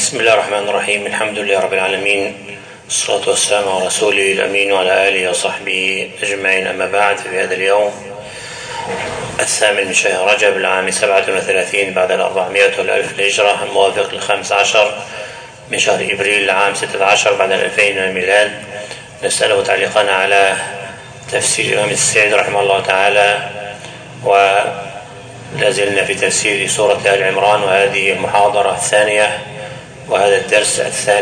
بسم الله الرحمن الرحيم. الحمد لله رب العالمين، والصلاة والسلام على رسوله الأمين وعلى آله وصحبه أجمعين. أما بعد، في هذا اليوم 8 من شهر رجب العام 37 بعد 400 والألف الهجرة، الموافق 15 من شهر إبريل العام 16 بعد 2000 من الميلاد، نسأله تعليقنا على تفسير الإمام السعدي رحمه الله تعالى، ولازلنا في تفسير سورة آل عمران، وهذه المحاضرة الثانية وهذا الدرس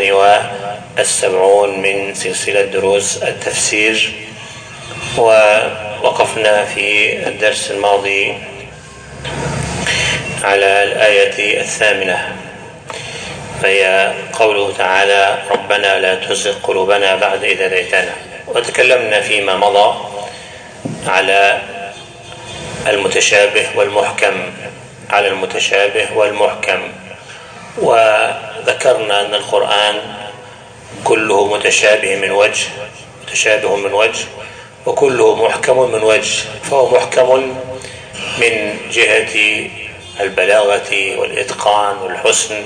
72 من سلسلة دروس التفسير. ووقفنا في الدرس الماضي على الآية 8، فهي قوله تعالى: ربنا لا تزغ قلوبنا بعد إذ هديتنا. وتكلمنا فيما مضى على المتشابه والمحكم، وذكرنا أن القرآن كله متشابه من وجه وكله محكم من وجه، فهو محكم من جهة البلاغة والإتقان والحسن،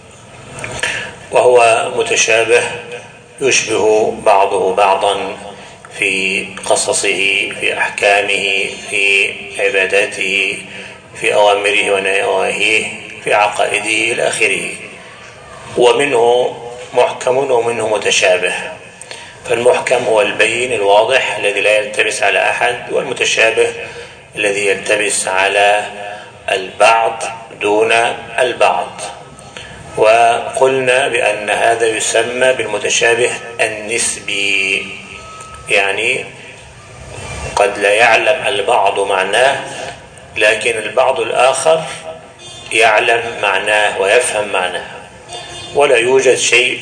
وهو متشابه يشبه بعضه بعضا في قصصه، في أحكامه، في عباداته، في أوامره ونواهيه، في عقائده إلى آخره. ومنه محكم ومنه متشابه، فالمحكم هو البين الواضح الذي لا يلتبس على أحد، والمتشابه الذي يلتبس على البعض دون البعض. وقلنا بأن هذا يسمى بالمتشابه النسبي، يعني قد لا يعلم البعض معناه، لكن البعض الآخر يعلم معناه ويفهم معناه. ولا يوجد شيء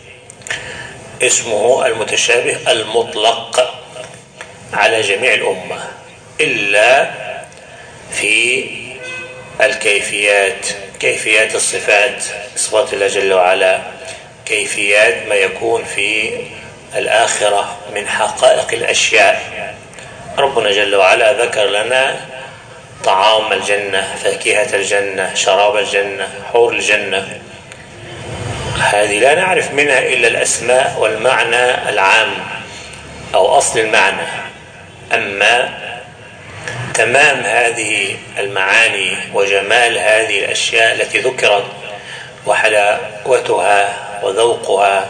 اسمه المتشابه المطلق على جميع الأمة إلا في الكيفيات، كيفيات الصفات، صفات الله جل وعلا، كيفيات ما يكون في الآخرة من حقائق الأشياء. ربنا جل وعلا ذكر لنا طعام الجنة، فاكهة الجنة، شراب الجنة، حور الجنة، هذه لا نعرف منها إلا الأسماء والمعنى العام أو أصل المعنى. أما تمام هذه المعاني وجمال هذه الأشياء التي ذكرت وحلاوتها وذوقها،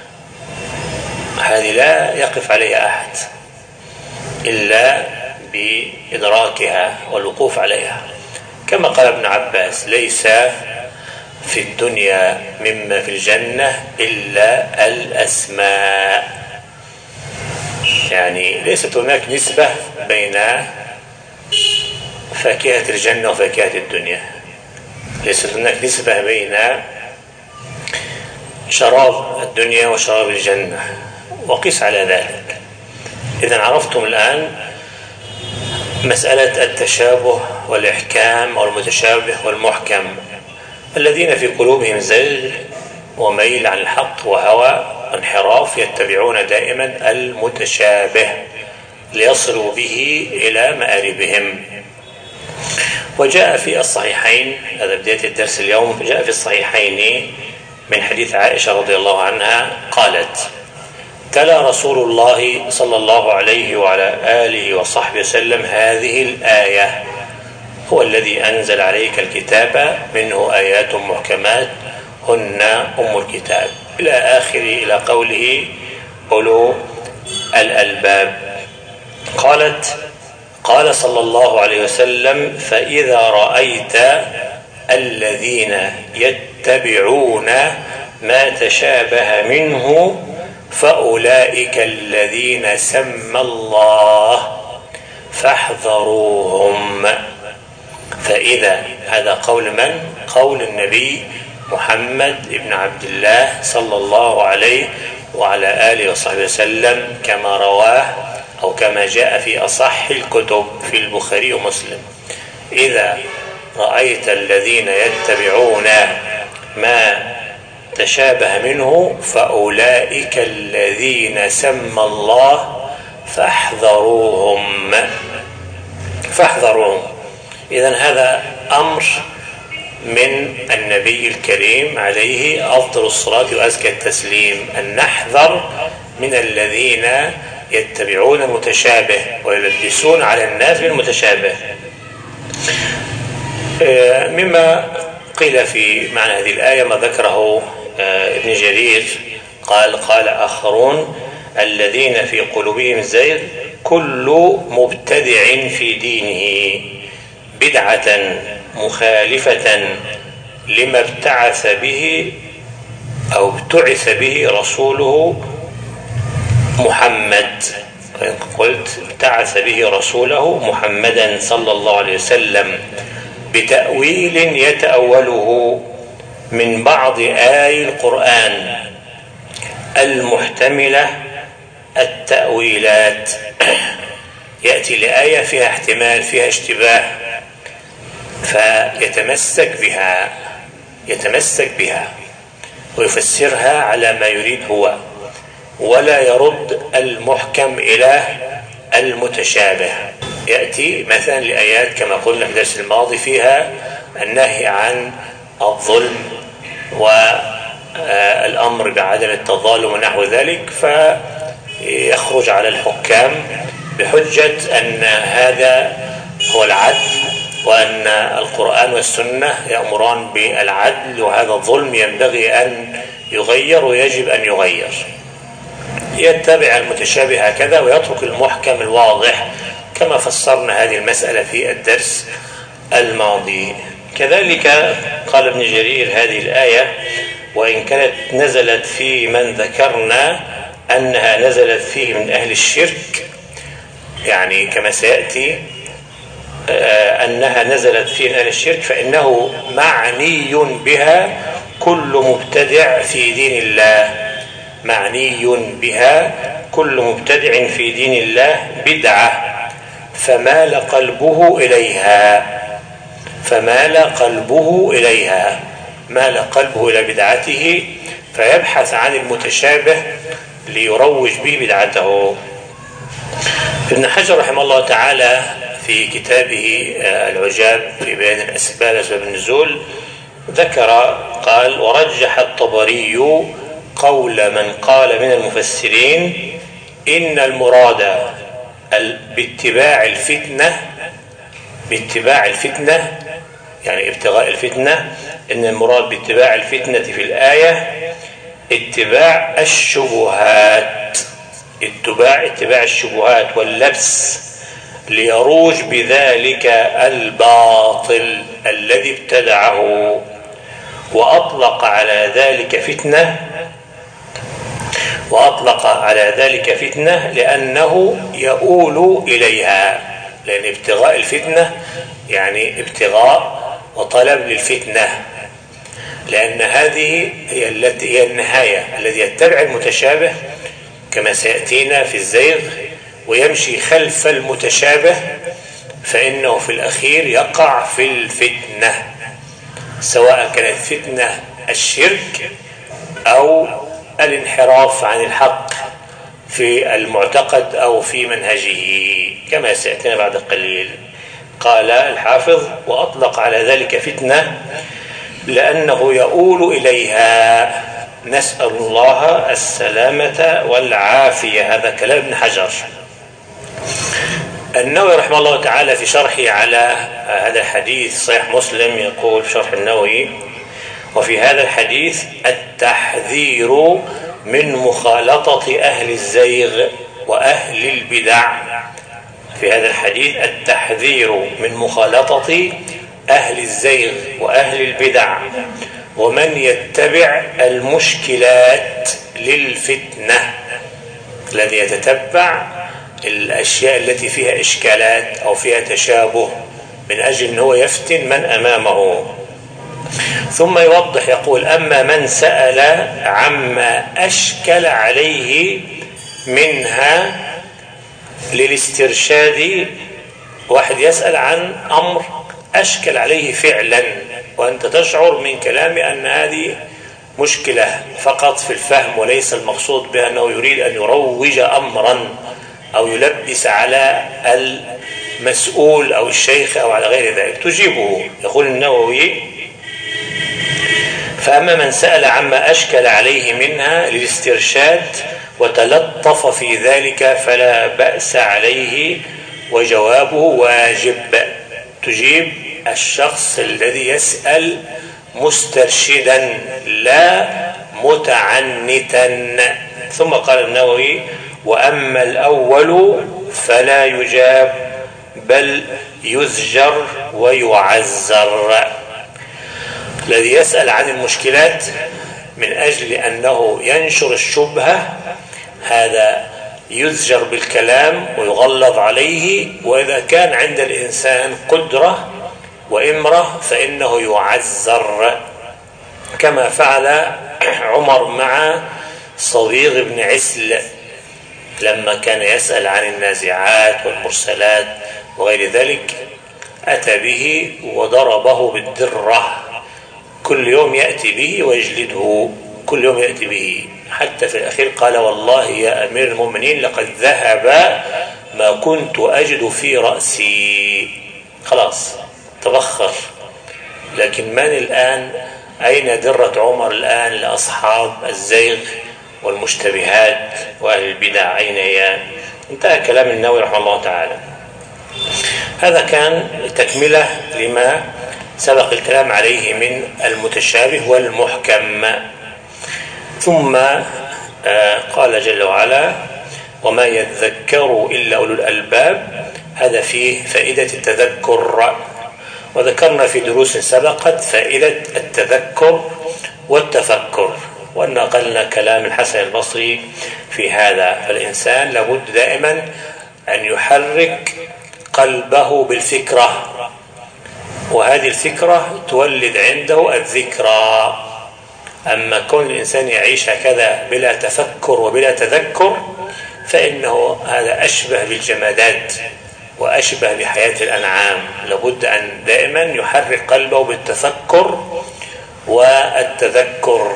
هذه لا يقف عليها أحد إلا بإدراكها والوقوف عليها. كما قال ابن عباس: ليس في الدنيا مما في الجنة إلا الأسماء، يعني ليست هناك نسبة بين فاكهة الجنة وفاكهة الدنيا، ليست هناك نسبة بين شراب الدنيا وشراب الجنة، وقس على ذلك. إذن عرفتم الآن مسألة التشابه والإحكام أو المتشابه والمحكم. الذين في قلوبهم زيغ وميل عن الحق وهوى وانحراف يتبعون دائما المتشابه ليصلوا به إلى مآربهم. وجاء في الصحيحين، هذا بداية الدرس اليوم، جاء في الصحيحين من حديث عائشة رضي الله عنها قالت: تلا رسول الله صلى الله عليه وعلى آله وصحبه وسلم هذه الآية: هو الذي أنزل عليك الكتاب منه آيات محكمات هن أم الكتاب، إلى آخر، إلى قوله أولو الألباب. قالت: قال صلى الله عليه وسلم: فإذا رأيت الذين يتبعون ما تشابه منه فأولئك الذين سمى الله فاحذروهم. فإذا، هذا قول من؟ قول النبي محمد بن عبد الله صلى الله عليه وعلى آله وصحبه وسلم، كما رواه أو كما جاء في أصح الكتب في البخاري ومسلم: إذا رأيت الذين يتبعون ما تشابه منه فأولئك الذين سمى الله فاحذروهم. إذن هذا أمر من النبي الكريم عليه أفضل الصلاة وأزكى التسليم أن نحذر من الذين يتبعون المتشابه ويلبسون على الناس بالمتشابه. مما قيل في معنى هذه الآية ما ذكره ابن جرير قال آخرون الذين في قلوبهم زيغ كل مبتدع في دينه بدعة مخالفة لما ابتعث به أو ابتعث به رسوله محمد. قلت ابتعث به رسوله محمدا صلى الله عليه وسلم بتأويل يتأوله من بعض آي القرآن المحتملة التأويلات. يأتي لآية فيها احتمال فيها اشتباه يتمسك بها ويفسرها على ما يريد هو ولا يرد المحكم إلى المتشابه. يأتي مثلا لآيات كما قلنا في الدرس الماضي فيها النهي عن الظلم والأمر بعدم التظالم ونحو ذلك، فيخرج على الحكام بحجة أن هذا هو العدل وأن القرآن والسنة يأمران بالعدل وهذا الظلم ينبغي أن يغير ويجب أن يغير. يتبع المتشابه هكذا ويترك المحكم الواضح كما فسرنا هذه المسألة في الدرس الماضي. كذلك قال ابن جرير هذه الآية وإن كانت نزلت في من ذكرنا أنها نزلت فيه من أهل الشرك، يعني كما سيأتي أنها نزلت في أهل الشرك، فإنه معني بها كل مبتدع في دين الله، معني بها كل مبتدع في دين الله بدعة فمال قلبه إليها، مال قلبه إلى بدعته فيبحث عن المتشابه ليروج به بدعته. ابن حجر رحمه الله تعالى في كتابه العجاب في بيان الأسباب أسباب النزول قال ورجح الطبري قول من قال من المفسرين إن المراد باتباع الفتنة يعني ابتغاء الفتنة، إن المراد باتباع الفتنة في الآية اتباع الشبهات واللبس ليروج بذلك الباطل الذي ابتدعه، وأطلق على ذلك فتنة لأنه يؤول إليها، لأن ابتغاء الفتنة يعني ابتغاء وطلب للفتنة، لأن هذه هي النهاية. الذي يتبع المتشابه كما سيأتينا في الزيغ ويمشي خلف المتشابه فإنه في الأخير يقع في الفتنة، سواء كانت فتنة الشرك أو الانحراف عن الحق في المعتقد أو في منهجه كما سيأتينا بعد قليل. قال الحافظ وأطلق على ذلك فتنة لأنه يؤول إليها، نسأل الله السلامة والعافية. هذا كلام ابن حجر. النووي رحمه الله تعالى في شرحه على هذا الحديث صحيح مسلم يقول في شرح النووي وفي هذا الحديث التحذير من مخالطة أهل الزيغ وأهل البدع. في هذا الحديث التحذير من مخالطة أهل الزيغ وأهل البدع ومن يتبع المشكلات للفتنة، الذي يتتبع الأشياء التي فيها إشكالات أو فيها تشابه من أجل أنه يفتن من أمامه. ثم يوضح يقول أما من سأل عما أشكل عليه منها للاسترشاد، واحد يسأل عن أمر أشكل عليه فعلا وأنت تشعر من كلامه أن هذه مشكلة فقط في الفهم وليس المقصود بها أنه يريد أن يروج أمرا أو يلبس على المسؤول أو الشيخ أو على غير ذلك، تجيبه. يقول النووي فأما من سأل عما أشكل عليه منها للاسترشاد وتلطف في ذلك فلا بأس عليه، وجوابه واجب. تجيب الشخص الذي يسأل مسترشدا لا متعنتا. ثم قال النووي: وأما الأول فلا يجاب بل يزجر ويعزر. الذي يسأل عن المشكلات من أجل أنه ينشر الشبهة هذا يزجر بالكلام ويغلظ عليه، وإذا كان عند الإنسان قدرة وإمرة فإنه يعزر، كما فعل عمر مع صبيغ بن عسل لما كان يسأل عن النازعات والمرسلات وغير ذلك، أتى به وضربه بالدرة، كل يوم يأتي به ويجلده، كل يوم يأتي به، حتى في الأخير قال: والله يا أمير المؤمنين لقد ذهب ما كنت أجد في رأسي. خلاص تبخر. لكن من الآن؟ أين درة عمر الآن لأصحاب الزيغ والمشتبهات وأهل البدع؟ أين هي؟ انتهى كلام النووي رحمه الله تعالى. هذا كان تكملة لما سبق الكلام عليه من المتشابه والمحكم. ثم قال جل وعلا: وما يذكر إلا أولو الألباب. هذا فيه فائدة التذكر، وذكرنا في دروس سبقت فائدة التذكر والتفكر، ونقلنا كلام الحسن البصري في هذا. فالإنسان لابد دائما أن يحرك قلبه بالفكرة، وهذه الفكرة تولد عنده الذكرى. أما كون الإنسان يعيش هكذا بلا تفكر وبلا تذكر فإنه هذا أشبه بالجمادات وأشبه بحياة الأنعام. لابد أن دائما يحرك قلبه بالتفكر والتذكر.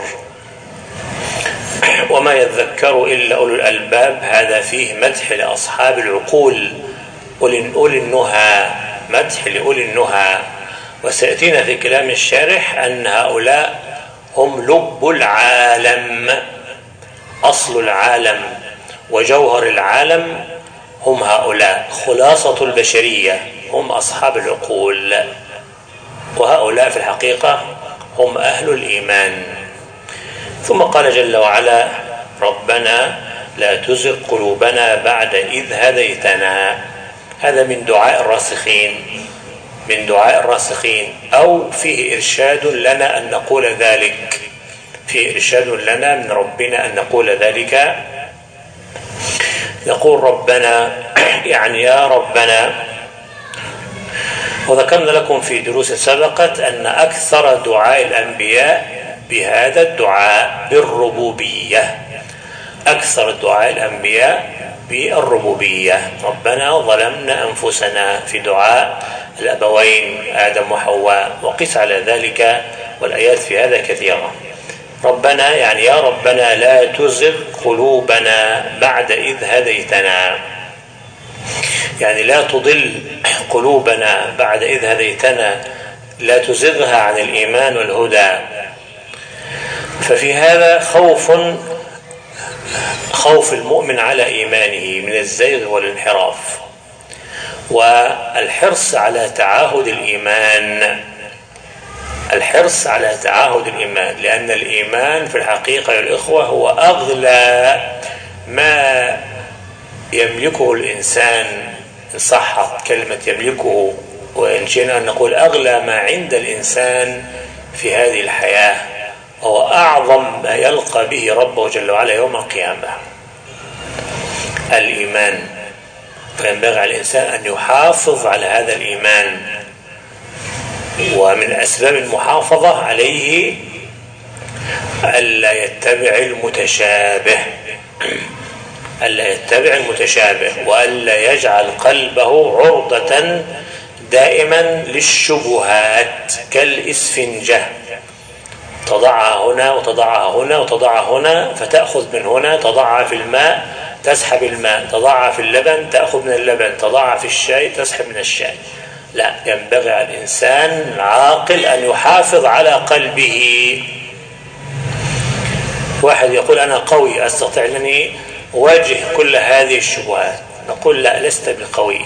وما يذكر إلا أولو الألباب، هذا فيه مدح لأصحاب العقول، أولي النهى، مدح لأولي النهى. وسيأتينا في كلام الشارح أن هؤلاء هم لب العالم، أصل العالم وجوهر العالم، هم هؤلاء، خلاصة البشرية، هم أصحاب العقول، وهؤلاء في الحقيقة هم أهل الإيمان. ثم قال جل وعلا: ربنا لا تزغ قلوبنا بعد إذ هديتنا. هذا من دعاء الراسخين، من دعاء الراسخين، أو فيه إرشاد لنا أن نقول ذلك، فيه إرشاد لنا من ربنا أن نقول ذلك. نقول ربنا يعني يا ربنا. وذكرنا لكم في دروس سبقت أن أكثر دعاء الأنبياء بهذا الدعاء بالربوبية، أكثر دعاء الأنبياء بالربوبية. ربنا ظلمنا أنفسنا في دعاء الأبوين آدم وحواء، وقس على ذلك، والآيات في هذا كثيرة. ربنا يعني يا ربنا لا تزغ قلوبنا بعد إذ هديتنا، يعني لا تضل قلوبنا بعد إذ هديتنا، لا تزغها عن الإيمان والهدى. ففي هذا خوف المؤمن على إيمانه من الزيغ والانحراف، والحرص على تعاهد الإيمان، الحرص على تعاهد الإيمان، لأن الإيمان في الحقيقة يا الإخوة هو أغلى ما يملكه الإنسان، إن صحت كلمة يملكه، وإن شئنا أن نقول أغلى ما عند الإنسان في هذه الحياة، هو أعظم ما يلقى به ربه جل وعلا يوم القيامة، الإيمان. فينبغي على الإنسان أن يحافظ على هذا الإيمان، ومن أسباب المحافظة عليه ألا يتبع المتشابه، ألا يتبع المتشابه، وألا يجعل قلبه عرضة دائما للشبهات كالإسفنجة، تضعها هنا وتضعها هنا وتضعها هنا، فتأخذ من هنا، تضعها في الماء تسحب الماء، تضعها في اللبن تأخذ من اللبن، تضعها في الشاي تسحب من الشاي. لا، ينبغي على الإنسان العاقل أن يحافظ على قلبه، واحد يقول أنا قوي أستطيع أنني أواجه كل هذه الشبهات، نقول لا، لست بقوي.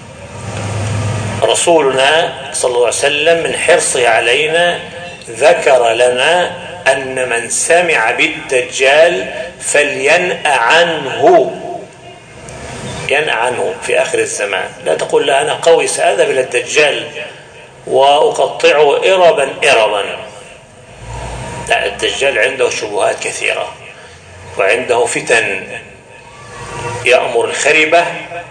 رسولنا صلى الله عليه وسلم من حرصه علينا ذكر لنا أن من سمع بالدجال فلينأ عنه، ينأ عنه في آخر الزمان. لا تقول لا أنا قوي سأذهب إلى الدجال وأقطعه إربا إربا. لا، الدجال عنده شبهات كثيرة وعنده فتن، يأمر الخربة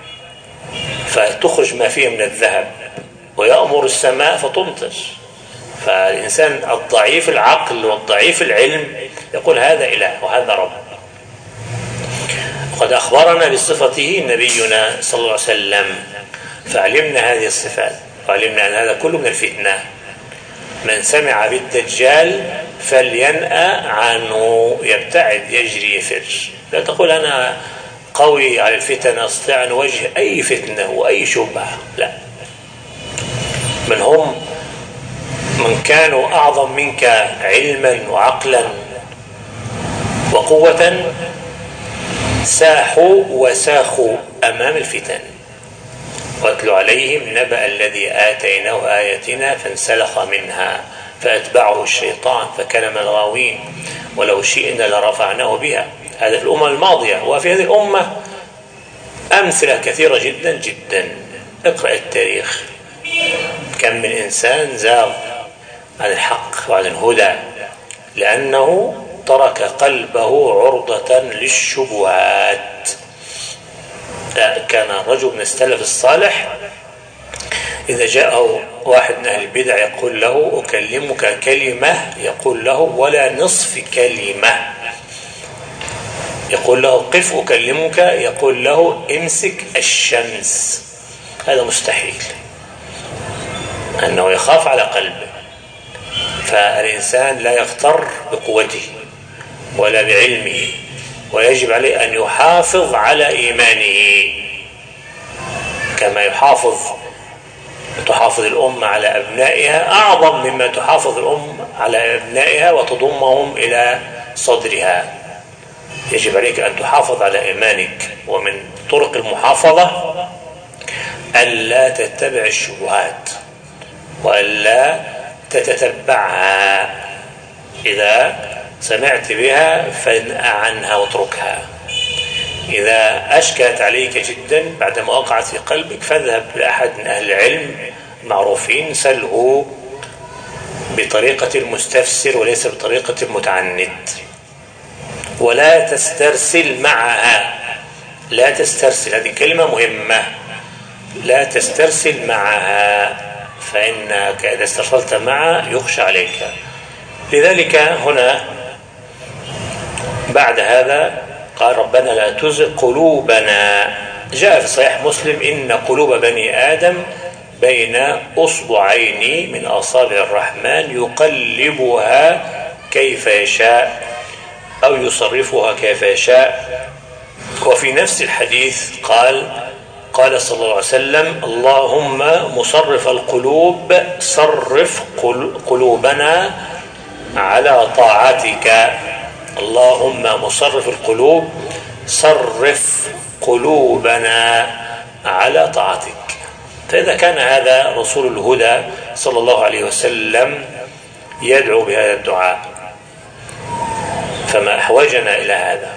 فتخرج ما فيه من الذهب، ويأمر السماء فتمطر. فالإنسان الضعيف العقل والضعيف العلم يقول هذا إله وهذا رب. قد أخبرنا بصفته نبينا صلى الله عليه وسلم، فعلمنا هذه الصفات وعلمنا أن هذا كله من الفتنة. من سمع بالدجال فلينأ عنه، يبتعد، يجري، يفر. لا تقول أنا قوي على الفتن أستطيع أن أواجه أي فتنة وأي شبهة، لا. من هم من كانوا أعظم منك علما وعقلا وقوة ساحوا وساخوا أمام الفتن. واتل عليهم نبأ الذي آتيناه آياتنا فانسلخ منها فأتبعه الشيطان فكان من الغاوين ولو شئنا لرفعناه بها. هذا في الأمة الماضية. وفي هذه الأمة أمثلة كثيرة جدا جدا. اقرأ التاريخ، كم من إنسان زاغ عن الحق وعن الهدى لأنه ترك قلبه عرضة للشبهات. كان رجل من السلف الصالح إذا جاءه واحد من أهل البدع يقول له أكلمك كلمة، يقول له ولا نصف كلمة. يقول له قف أكلمك، يقول له امسك الشمس. هذا مستحيل، أنه يخاف على قلبه. فالإنسان لا يغتر بقوته ولا بعلمه، ويجب عليه أن يحافظ على إيمانه كما تحافظ الأمة على أبنائها أعظم مما تحافظ الأم على أبنائها وتضمهم إلى صدرها. يجب عليك أن تحافظ على إيمانك، ومن طرق المحافظة ألا تتبع الشبهات وألا تتتبعها. إذا سمعت بها فانأ عنها واتركها. إذا أشكلت عليك جدا بعدما وقعت في قلبك فاذهب لأحد من أهل العلم معروفين، سله بطريقة المستفسر وليس بطريقة المتعند. ولا تسترسل معها. لا تسترسل، هذه كلمة مهمة. لا تسترسل معها، فإنك إذا استرسلت معها يخشى عليك. لذلك هنا بعد هذا قال ربنا لا تزغ قلوبنا. جاء في صحيح مسلم إن قلوب بني آدم بين أصبعين من أصابع الرحمن يقلبها كيف يشاء أو يصرفها كيف يشاء. وفي نفس الحديث قال صلى الله عليه وسلم اللهم مصرف القلوب صرف قلوبنا على طاعتك. اللهم مصرف القلوب صرف قلوبنا على طاعتك. فإذا كان هذا رسول الهدى صلى الله عليه وسلم يدعو بهذا الدعاء، فما أحوجنا إلى هذا؟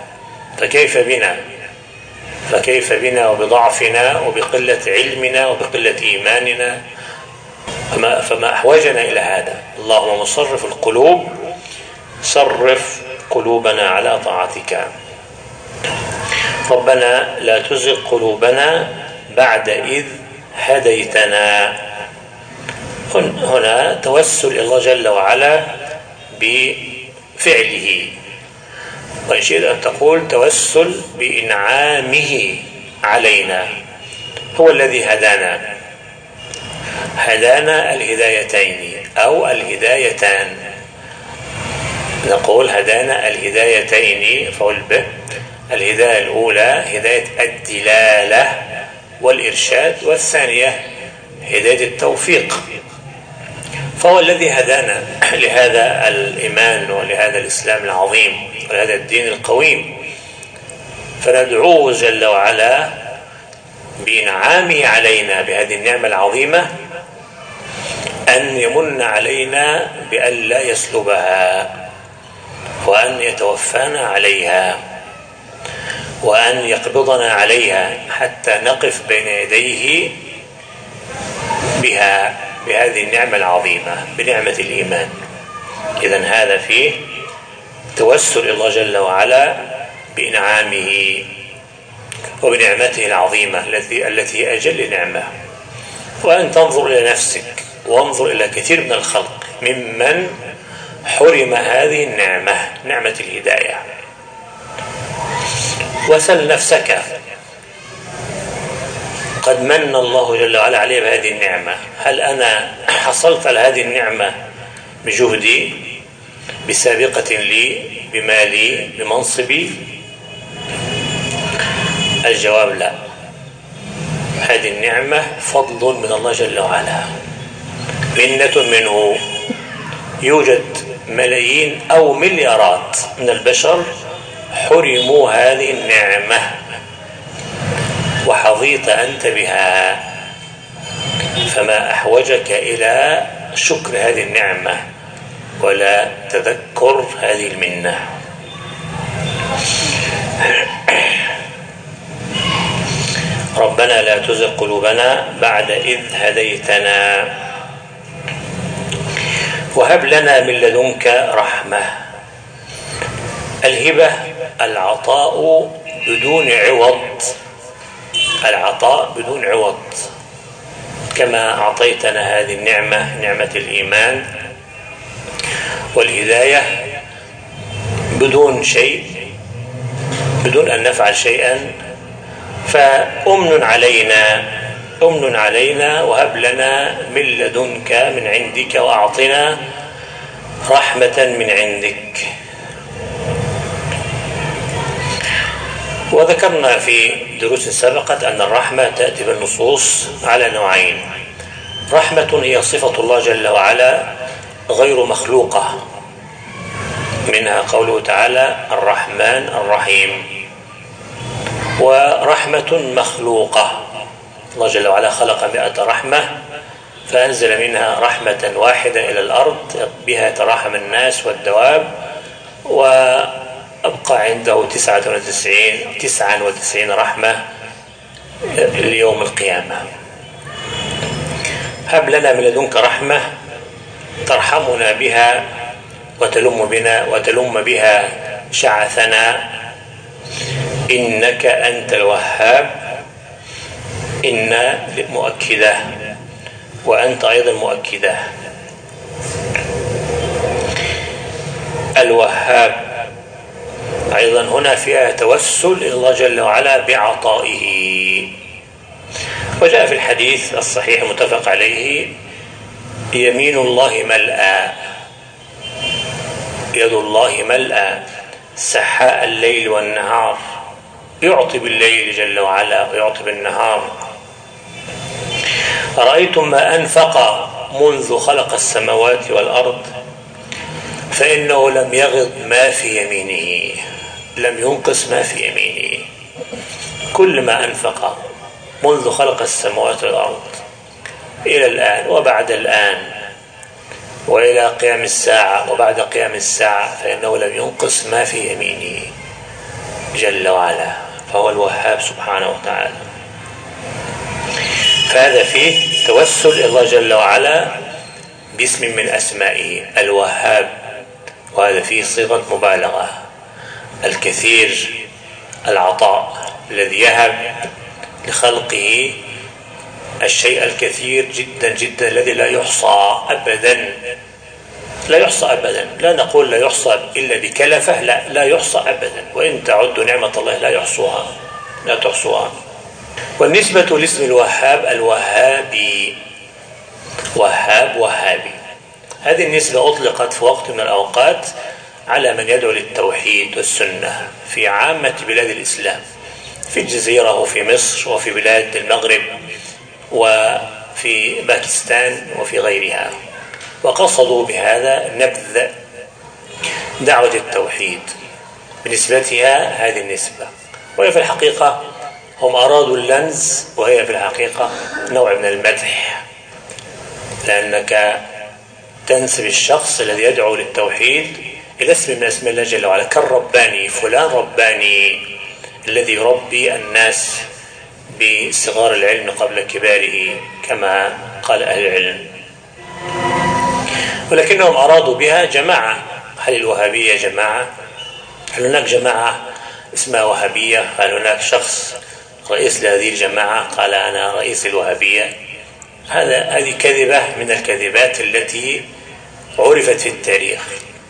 فكيف بنا وبضعفنا وبقلة علمنا وبقلة إيماننا؟ فما أحوجنا إلى هذا؟ اللهم مصرف القلوب صرف قلوبنا على طاعتك. ربنا لا تزغ قلوبنا بعد إذ هديتنا. هنا توسل إلى الله جل وعلا بفعله، وإن شئت أن تقول توسل بإنعامه علينا. هو الذي هدانا الهدايتين أو الهدايتان. نقول هدانا الهدايتين فقل به. الهداية الأولى هداية الدلالة والإرشاد، والثانية هداية التوفيق. فهو الذي هدانا لهذا الإيمان ولهذا الإسلام العظيم ولهذا الدين القويم، فندعوه جل وعلا بإنعامه علينا بهذه النعمة العظيمة أن يمن علينا بأن لا يسلبها، وأن يتوفانا عليها، وأن يقبضنا عليها حتى نقف بين يديه بها، بهذه النعمة العظيمة، بنعمة الإيمان. إذن هذا فيه توسل الله جل وعلا بإنعامه وبنعمته العظيمة التي أجل نعمة. وأن تنظر إلى نفسك وانظر إلى كثير من الخلق ممن حرم هذه النعمة، نعمة الهداية، وسل نفسك، قد من الله جل وعلا علي بهذه النعمة، هل أنا حصلت على هذه النعمة بجهدي، بسابقة لي، بمالي، بمنصبي؟ الجواب لا. هذه النعمة فضل من الله جل وعلا، منة منه. يوجد ملايين أو مليارات من البشر حرموا هذه النعمة وحظيت أنت بها، فما أحوجك إلى شكر هذه النعمة ولا تذكر هذه المنة. ربنا لا تزغ قلوبنا بعد إذ هديتنا وهب لنا من لدنك رحمة. الهبة العطاء بدون عوض، العطاء بدون عوض، كما أعطيتنا هذه النعمة، نعمة الإيمان والهداية، بدون شيء، بدون أن نفعل شيئا، فأمن علينا، أمن علينا، وهب لنا من لدنك من عندك، وأعطنا رحمة من عندك. وذكرنا في دروس سبقت أن الرحمة تأتي بالنصوص على نوعين: رحمة هي صفة الله جل وعلا غير مخلوقة، منها قوله تعالى الرحمن الرحيم، ورحمة مخلوقة، الله جل وعلا خلق 100 رحمة فأنزل منها رحمة واحدة إلى الأرض بها يتراحم الناس والدواب، وأبقى عنده 99 رحمة ليوم القيامة. هب لنا من لدنك رحمة ترحمنا بها وتلم بها شعثنا، إنك أنت الوهاب. إن مؤكدة وأنت أيضا مؤكدة. الوهاب أيضا هنا فيها توسل إلى الله جل وعلا بعطائه. وجاء في الحديث الصحيح المتفق عليه: يمين الله ملأى، يد الله ملأى سحاء الليل والنهار، يعطي بالليل جل وعلا ويعطي بالنهار. أرأيتم ما أنفق منذ خلق السماوات والأرض فإنه لم يغض ما في يمينه، لم ينقص ما في يمينه. كل ما أنفق منذ خلق السماوات والأرض إلى الآن وبعد الآن وإلى قيام الساعة وبعد قيام الساعة فإنه لم ينقص ما في يمينه جل وعلا، فهو الوهاب سبحانه وتعالى. فهذا فيه توسل إلى الله جل وعلا باسم من أسمائه الوهاب، وهذا فيه صيغة مبالغة، الكثير العطاء، الذي يهب لخلقه الشيء الكثير جدا جدا الذي لا يحصى أبدا، لا يحصى أبدا. لا نقول لا يحصى إلا بكلفة، لا يحصى أبدا، وإن تعدوا نعمة الله لا يحصوها، لا تحصوها. والنسبة لاسم الوهاب الوهابي، وهاب وهابي، هذه النسبة أطلقت في وقت من الأوقات على من يدعو للتوحيد والسنة في عامة بلاد الإسلام، في الجزيرة وفي مصر وفي بلاد المغرب وفي باكستان وفي غيرها. وقصدوا بهذا نبذ دعوة التوحيد بنسبتها هذه النسبة، وهي في الحقيقة هم أرادوا اللنز، وهي في الحقيقة نوع من المدح، لأنك تنسب الشخص الذي يدعو للتوحيد إلى اسم من اسم الله جل وعلا، كالرباني، فلان رباني الذي يربي الناس بصغار العلم قبل كباره كما قال أهل العلم. ولكنهم أرادوا بها جماعة. هل الوهابية جماعة؟ هل هناك جماعة اسمها وهابية؟ هل هناك شخص رئيس لهذه الجماعة قال أنا رئيس الوهابية؟ هذه كذبة من الكذبات التي عرفت في التاريخ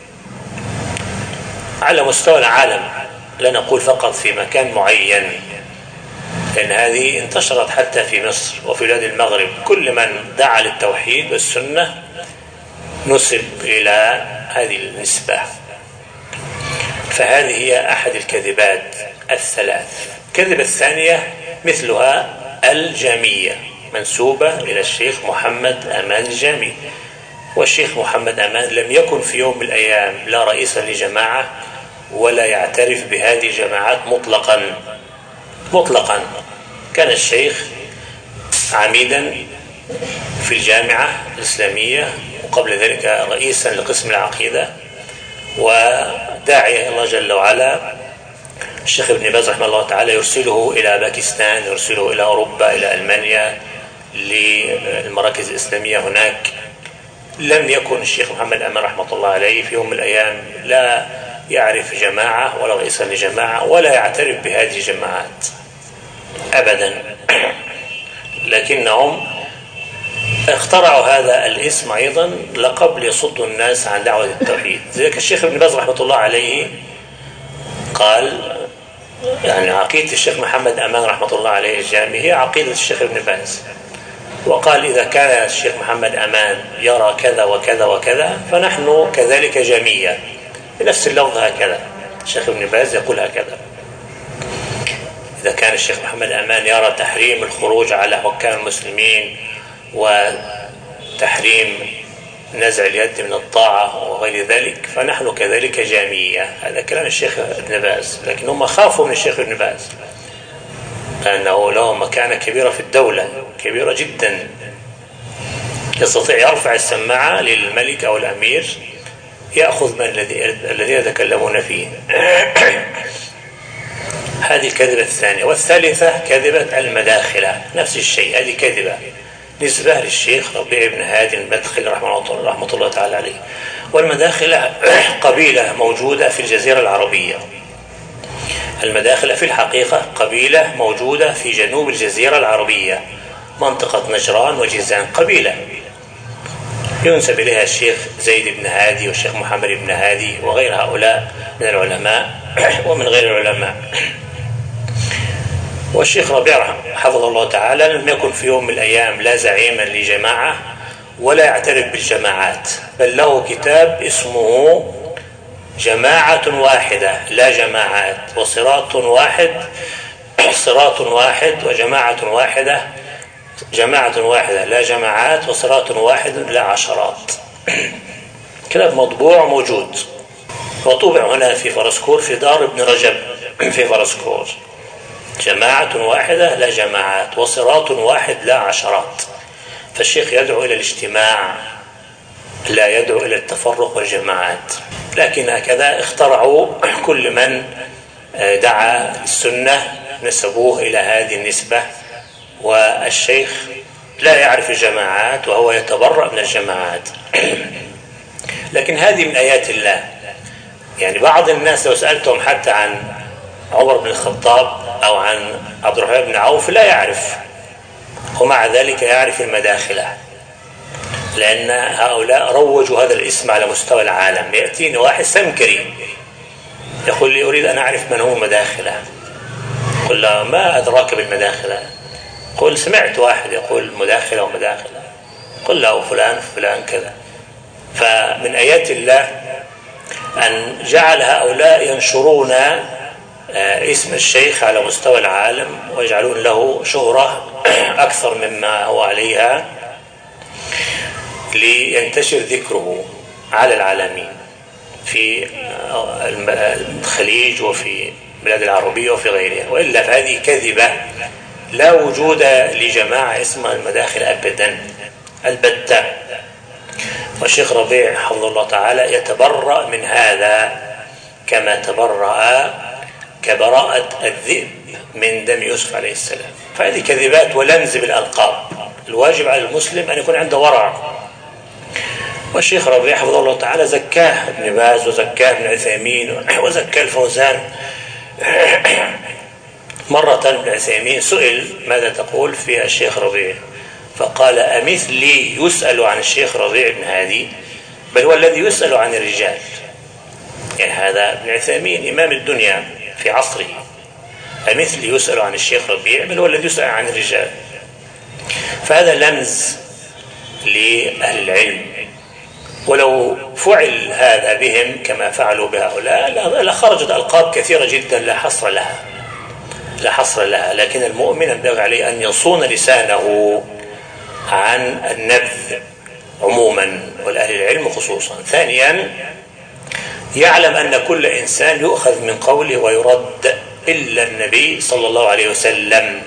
على مستوى العالم، لا نقول فقط في مكان معين، لأن هذه انتشرت حتى في مصر وفي بلاد المغرب. كل من دعا للتوحيد والسنة نسب إلى هذه النسبة. فهذه هي أحد الكذبات الثلاث. الكذبة الثانية مثلها الجامية، منسوبة إلى الشيخ محمد أمان الجامي، والشيخ محمد أمان لم يكن في يوم من الأيام لا رئيسا لجماعة ولا يعترف بهذه الجماعات مطلقا. كان الشيخ عميدا في الجامعة الإسلامية، وقبل ذلك رئيسا لقسم العقيدة، وداعية الله جل وعلا. الشيخ ابن باز رحمه الله تعالى يرسله إلى باكستان، يرسله إلى أوروبا، إلى ألمانيا، للمراكز الإسلامية هناك. لم يكن الشيخ محمد أمان رحمة الله عليه في يوم من الأيام لا يعرف جماعة ولا رئيسا لجماعة ولا يعترف بهذه الجماعات أبدا، لكنهم اخترعوا هذا الاسم أيضا لقب ليصدوا الناس عن دعوة التوحيد. ذلك الشيخ ابن باز رحمة الله عليه قال يعني عقيدة الشيخ محمد أمان رحمة الله عليه الجامي هي عقيدة الشيخ ابن باز، وقال إذا كان الشيخ محمد أمان يرى كذا وكذا وكذا فنحن كذلك جامية، بنفس اللفظ هكذا. الشيخ ابن باز يقول هكذا: إذا كان الشيخ محمد أمان يرى تحريم الخروج على حكام المسلمين وتحريم نزع اليد من الطاعة وغير ذلك فنحن كذلك جامية. هذا كلام الشيخ ابن باز، لكن هم خافوا من الشيخ ابن باز لأنه له مكانة كبيرة في الدولة، كبيرة جدا، يستطيع يرفع السماعة للملك أو الأمير يأخذ من الذين يتكلمون فيه. هذه الكذبة الثانية. والثالثة كذبة المداخلة، نفس الشيء، هذه كذبة نسبة للشيخ ربيع بن هادي المدخلي رحمة الله تعالى عليه. والمداخلة قبيلة موجودة في الجزيرة العربية. المداخلة في الحقيقة قبيلة موجودة في جنوب الجزيرة العربية، منطقة نجران وجيزان، قبيلة ينسب إليها الشيخ زيد بن هادي والشيخ محمد بن هادي وغير هؤلاء من العلماء ومن غير العلماء. والشيخ ربيع حفظه الله تعالى لم يكن في يوم من الأيام لا زعيما لجماعة ولا يعترف بالجماعات، بل له كتاب اسمه جماعة واحدة لا جماعات، وصراط واحد، صراط واحد وجماعة واحدة، جماعة واحدة لا جماعات، وصراط واحد لا عشرات. كتاب مطبوع موجود وطبع هنا في فرسكور في دار ابن رجب في فرسكور. جماعة واحدة لا جماعات، وصراط واحد لا عشرات. فالشيخ يدعو إلى الاجتماع لا يدعو إلى التفرق والجماعات. لكن هكذا اخترعوا كل من دعا السنة نسبوه إلى هذه النسبة، والشيخ لا يعرف الجماعات وهو يتبرأ من الجماعات. لكن هذه من آيات الله. يعني بعض الناس لو سألتهم حتى عن عمر بن الخطاب أو عن عبد الرحمن بن عوف لا يعرف، ومع ذلك يعرف المداخلة، لأن هؤلاء روجوا هذا الاسم على مستوى العالم. يأتيني واحد سمكري يقول لي أريد أن أعرف من هو مداخلة، قل له ما أدراك بالمداخلة؟ قل سمعت واحد يقول مداخلة ومداخلة، قل له فلان فلان كذا. فمن آيات الله أن جعل هؤلاء ينشرون اسم الشيخ على مستوى العالم ويجعلون له شهرة أكثر مما هو عليها، لينتشر ذكره على العالمين في الخليج وفي البلاد العربية وفي غيرها، وإلا فهذه كذبة لا وجود لجماعة اسمها المداخل أبدا البتة. والشيخ ربيع حفظه الله تعالى يتبرأ من هذا كما تبرأ كبراءة الذئب من دم يوسف عليه السلام. فهذه كذبات ولمز بالألقاب. الواجب على المسلم أن يكون عنده ورع. والشيخ ربيع حفظه الله تعالى زكاه ابن باز وزكاه ابن عثيمين وزكاه الفوزان. مرة ابن عثيمين سئل ماذا تقول في الشيخ ربيع، فقال أمثلي يسأل عن الشيخ ربيع بن هادي، بل هو الذي يسأل عن الرجال. يعني هذا ابن عثيمين إمام الدنيا في عصره، أمثلي يسأل عن الشيخ ربيع، بل هو الذي يسأل عن الرجال. فهذا لمز لأهل العلم، ولو فعل هذا بهم كما فعلوا بهؤلاء لخرجت ألقاب كثيرة جدا لا حصر لها. لكن المؤمن ينبغي عليه أن يصون لسانه عن النبذ عموما والأهل العلم خصوصا. ثانيا يعلم أن كل إنسان يؤخذ من قوله ويرد إلا النبي صلى الله عليه وسلم.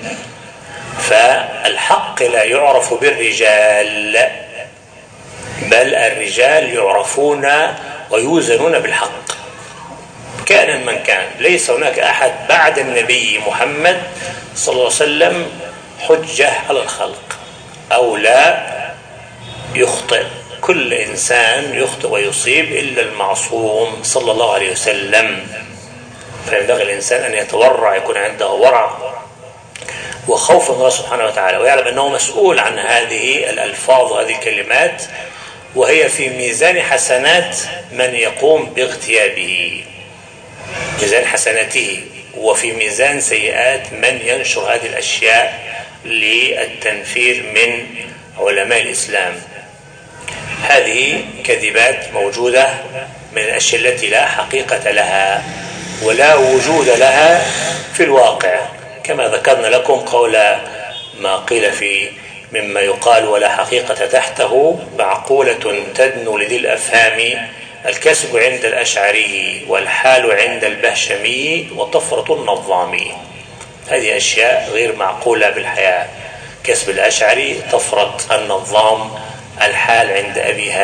فالحق لا يعرف بالرجال، بل الرجال يعرفون ويوزنون بالحق كائنا من كان. ليس هناك أحد بعد النبي محمد صلى الله عليه وسلم حجة على الخلق أو لا يخطئ. كل إنسان يخطئ ويصيب إلا المعصوم صلى الله عليه وسلم. فينبغي الإنسان أن يتورع، يكون عنده ورع وخوف من الله سبحانه وتعالى، ويعلم أنه مسؤول عن هذه الألفاظ وهذه الكلمات، وهي في ميزان حسنات من يقوم باغتيابه، ميزان حسناته، وفي ميزان سيئات من ينشر هذه الأشياء للتنفير من علماء الإسلام. هذه كذبات موجودة من الأشياء التي لا حقيقة لها ولا وجود لها في الواقع، كما ذكرنا لكم قول ما قيل في مما يقال ولا حقيقة تحته: معقولة تدنو لذي الأفهام، الكسب عند الأشعري والحال عند البهشمي وطفرة النظامي. هذه أشياء غير معقولة بالحياة. كسب الأشعري، طفرة النظام، الحال عند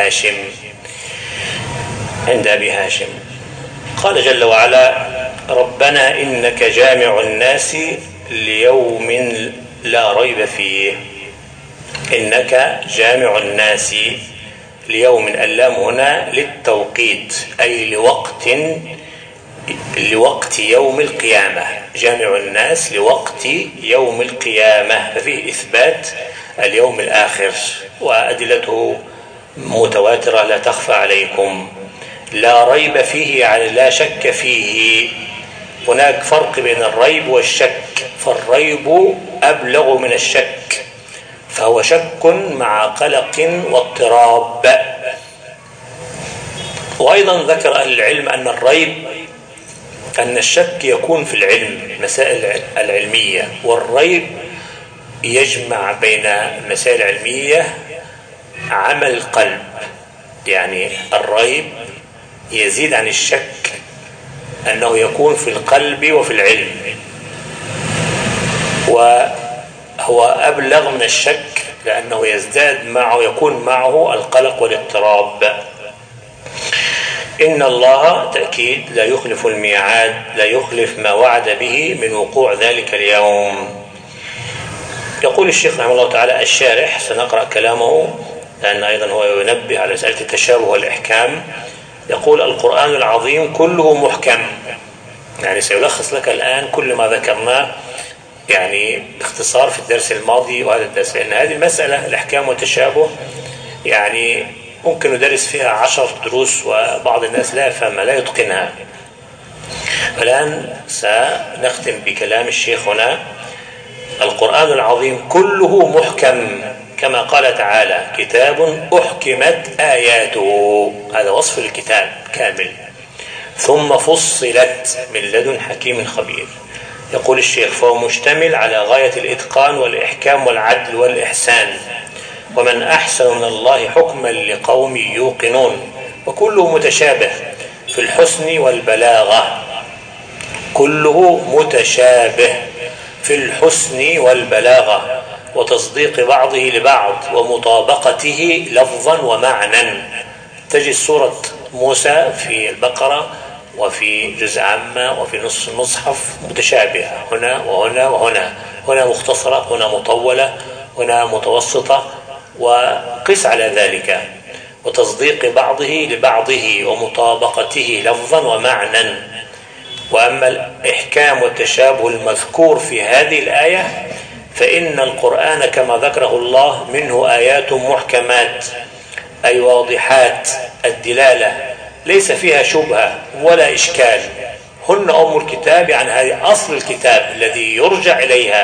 أبي هاشم. قال جل وعلا: ربنا إنك جامع الناس ليوم لا ريب فيه. إنك جامع الناس ليوم، اللام هنا للتوقيت، أي لوقت يوم القيامة. جامع الناس لوقت يوم القيامة، ففيه إثبات اليوم الآخر، وأدلته متواترة لا تخفى عليكم. لا ريب فيه يعني لا شك فيه. هناك فرق بين الريب والشك، فالريب أبلغ من الشك، فهو شك مع قلق واضطراب. وأيضا ذكر أهل العلم أن الشك يكون في العلم، مسائل العلمية، والريب يجمع بين المسائل العلمية عمل القلب. يعني الريب يزيد عن الشك أنه يكون في القلب وفي العلم، وهو أبلغ من الشك لأنه يزداد معه، يكون معه القلق والاضطراب. إن الله تأكيد لا يخلف الميعاد، لا يخلف ما وعد به من وقوع ذلك اليوم. يقول الشيخ رحمه الله تعالى الشارح، سنقرأ كلامه لأن أيضا هو ينبه على مسألة التشابه والإحكام. يقول: القرآن العظيم كله محكم. يعني سيلخص لك الآن كل ما ذكرناه يعني باختصار في الدرس الماضي وهذا الدرس، لأن هذه المسألة الإحكام والتشابه يعني ممكن ندرس فيها 10 دروس، وبعض الناس لا يفهمها لا يتقنها. الآن سنختم بكلام الشيخ هنا: القرآن العظيم كله محكم، كما قال تعالى: كتاب أحكمت آياته. هذا وصف الكتاب كامل. ثم فصلت من لدن حكيم خبير. يقول الشيخ: فهو مشتمل على غاية الإتقان والإحكام والعدل والإحسان، ومن أحسن من الله حكما لقوم يوقنون. وكله متشابه في الحسن والبلاغة، كله متشابه في الحسن والبلاغة وتصديق بعضه لبعض ومطابقته لفظا ومعنى. تجد سورة موسى في البقرة وفي جزء عامة وفي نص المصحف متشابهة، هنا وهنا وهنا، هنا مختصرة، هنا مطولة، هنا متوسطة، وقس على ذلك، وتصديق بعضه لبعضه ومطابقته لفظا ومعنى. وأما الإحكام والتشابه المذكور في هذه الآية فإن القرآن كما ذكره الله منه آيات محكمات، أي واضحات الدلالة ليس فيها شبهة ولا إشكال، هن أم الكتاب، يعني هذه أصل الكتاب الذي يرجع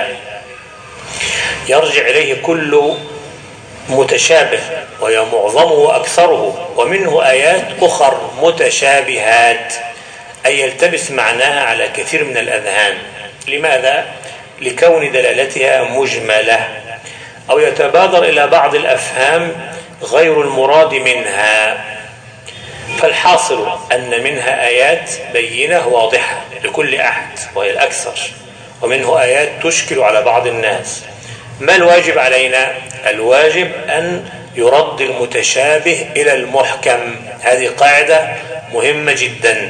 إليه كل متشابه، وهي معظمه وأكثره، ومنه آيات أخر متشابهات، أي يلتبس معناها على كثير من الأذهان. لماذا؟ لكون دلالتها مجملة أو يتبادر إلى بعض الأفهام غير المراد منها. فالحاصل أن منها آيات بينة واضحة لكل أحد وهي الأكثر، ومنه آيات تشكل على بعض الناس. ما الواجب علينا؟ الواجب أن يرد المتشابه إلى المحكم. هذه قاعدة مهمة جدا،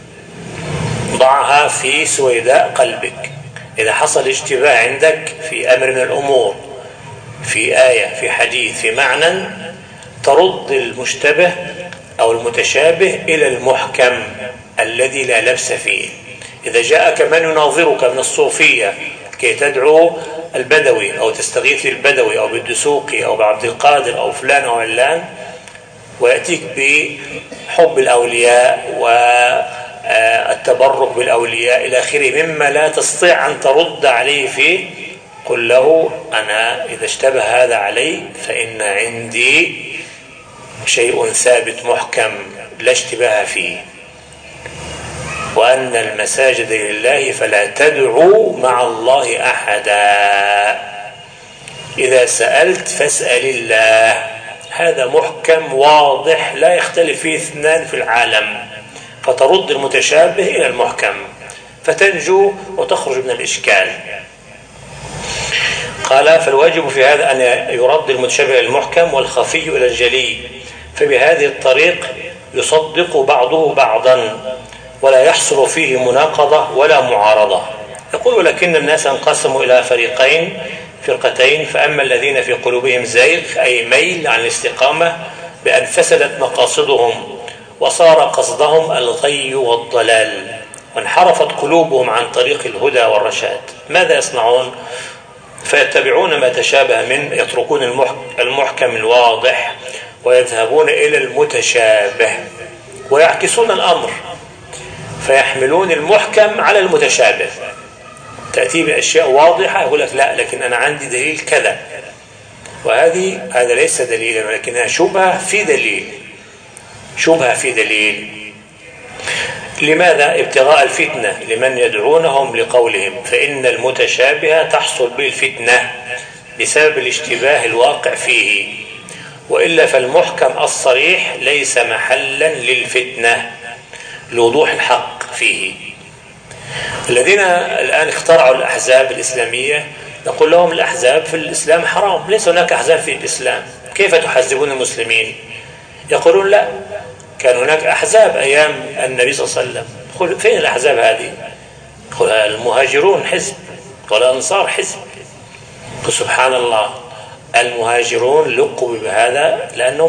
ضعها في سويداء قلبك. إذا حصل اشتباه عندك في أمر من الأمور، في آية، في حديث، في معنى، ترد المشتبه أو المتشابه إلى المحكم الذي لا لبس فيه. إذا جاءك من يناظرك من الصوفية كي تدعو البدوي أو تستغيث البدوي أو بالدسوقي أو بعبد القادر أو فلان أو علان، ويأتيك بحب الأولياء والتبرك بالأولياء إلى آخره مما لا تستطيع أن ترد عليه فيه، قل له أنا إذا اشتبه هذا علي فإن عندي شيء ثابت محكم لا اشتباه فيه، وأن المساجد لله فلا تدعوا مع الله أحدا، إذا سألت فاسأل الله. هذا محكم واضح لا يختلف فيه اثنان في العالم، فترد المتشابه إلى المحكم فتنجو وتخرج من الإشكال. قال فالواجب في هذا أن يرد المتشابه إلى المحكم والخفي إلى الجلي، فبهذه الطريق يصدق بعضه بعضا ولا يحصل فيه مناقضة ولا معارضة. يقول ولكن الناس انقسموا إلى فرقتين، فأما الذين في قلوبهم زيغ أي ميل عن الاستقامة بأن فسدت مقاصدهم وصار قصدهم الغي والضلال وانحرفت قلوبهم عن طريق الهدى والرشاد، ماذا يصنعون؟ فيتبعون ما تشابه منه، يتركون المحكم الواضح ويذهبون إلى المتشابه ويعكسون الأمر، فيحملون المحكم على المتشابه. تأتي بأشياء واضحة يقول لك لا، لكن أنا عندي دليل كذا، هذا ليس دليلا ولكنها شبهة في دليل، شبهة في دليل. لماذا؟ ابتغاء الفتنة لمن يدعونهم لقولهم، فإن المتشابه تحصل به الفتنة بسبب الاشتباه الواقع فيه، وإلا فالمحكم الصريح ليس محلا للفتنة لوضوح الحق فيه. الذين الآن اخترعوا الأحزاب الإسلامية نقول لهم الأحزاب في الإسلام حرام، ليس هناك أحزاب في الإسلام، كيف تحزبون المسلمين؟ يقولون لا، كان هناك أحزاب أيام النبي صلى الله عليه وسلم. قل فين الأحزاب هذه؟ قل المهاجرون حزب والأنصار حزب. سبحان الله، المهاجرون لقبوا بهذا لأنهم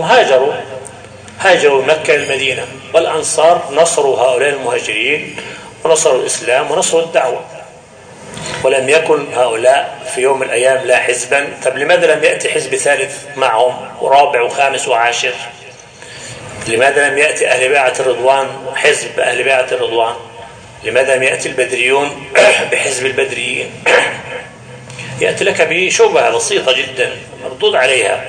هاجروا مكة المدينة، والأنصار نصروا هؤلاء المهاجرين ونصروا الإسلام ونصروا الدعوة، ولم يكن هؤلاء في يوم من الأيام لا حزبا. طب لماذا لم يأتي حزب ثالث معهم ورابع وخامس وعاشر؟ لماذا لم يأتي أهل بيعة الرضوان حزب أهل بيعة الرضوان؟ لماذا لم يأتي البدريون بحزب البدريين؟ يأتي لك بشبهة بسيطة جدا مردود عليها،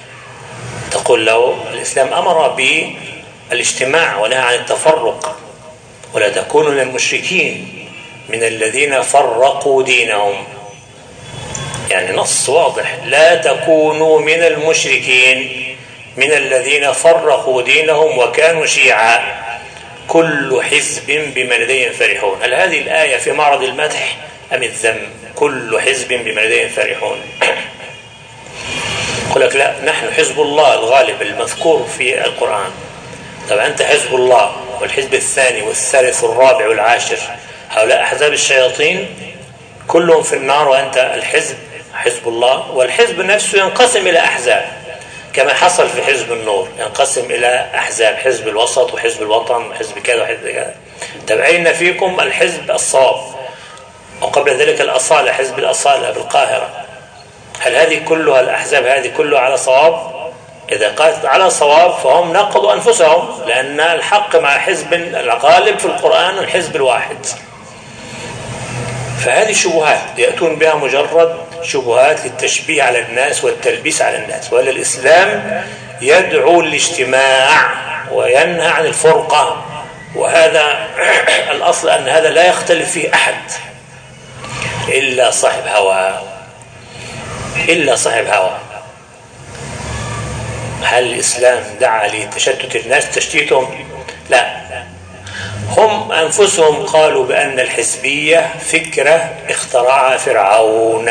تقول له الإسلام أمر بالاجتماع ونهى عن التفرق، ولا تكونوا من المشركين من الذين فرقوا دينهم. يعني نص واضح: لا تكونوا من المشركين من الذين فرقوا دينهم وكانوا شيعا كل حزب بما لديهم فرحون. هل هذه الآية في معرض المدح أم الذم؟ كل حزب بما لديهم فرحون. يقول لك لا، نحن حزب الله الغالب المذكور في القرآن. طب أنت حزب الله، والحزب الثاني والثالث والرابع والعاشر هؤلاء أحزاب الشياطين كلهم في النار، وأنت الحزب حزب الله. والحزب نفسه ينقسم إلى أحزاب كما حصل في حزب النور، ينقسم إلى أحزاب: حزب الوسط وحزب الوطن وحزب كذا وحزب كذا. طب أين فيكم الحزب الصواب؟ وقبل ذلك الأصالة، حزب الأصالة بالقاهرة. هل هذه كلها الأحزاب هذه كلها على صواب؟ إذا قالت على صواب فهم نقضوا أنفسهم، لأن الحق مع حزب الغالب في القرآن الحزب الواحد. فهذه شبهات يأتون بها مجرد شبهات للتشبيه على الناس والتلبيس على الناس. ولا الإسلام يدعو للاجتماع وينهى عن الفرقة، وهذا الأصل أن هذا لا يختلف فيه أحد إلا صاحب هوى، إلا صاحب هوى. هل الإسلام دعا لتشتت الناس تشتيتهم؟ لا، هم أنفسهم قالوا بأن الحزبية فكرة اخترعها فرعون.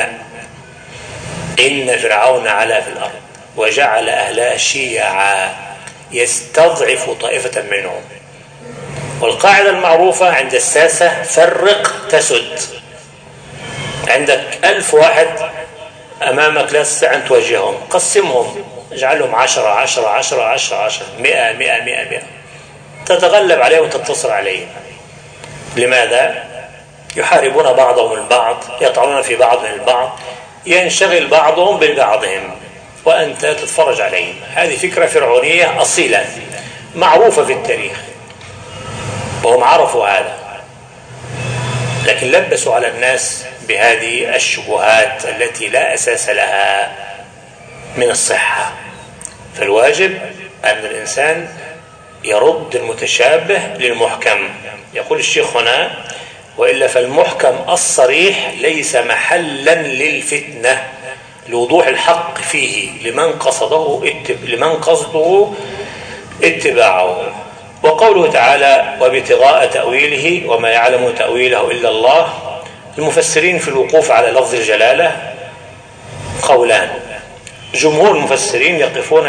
إن فرعون علا في الأرض وجعل أهلها شيعا يستضعف طائفة منهم. والقاعدة المعروفة عند الساسة: فرق تسد. عندك 1000 واحد أمامك لا تستطيع أن تواجههم، قسمهم، اجعلهم 10 10 10 10 10 100 100 100 100، تتغلب عليهم وتنتصر عليهم. لماذا؟ يحاربون بعضهم البعض، يطعنون في بعضهم البعض، ينشغل بعضهم ببعضهم وأنت تتفرج عليهم. هذه فكرة فرعونية أصيلة معروفة في التاريخ، وهم عرفوا هذا، لكن لبسوا على الناس بهذه الشبهات التي لا أساس لها من الصحة. فالواجب أن الإنسان يرد المتشابه للمحكم. يقول الشيخ هنا: وإلا فالمحكم الصريح ليس محلا للفتنة لوضوح الحق فيه لمن قصده اتباعه. وقوله تعالى: وابتغاء تأويله وما يعلم تأويله إلا الله. المفسرين في الوقوف على لفظ الجلالة قولان. جمهور المفسرين يقفون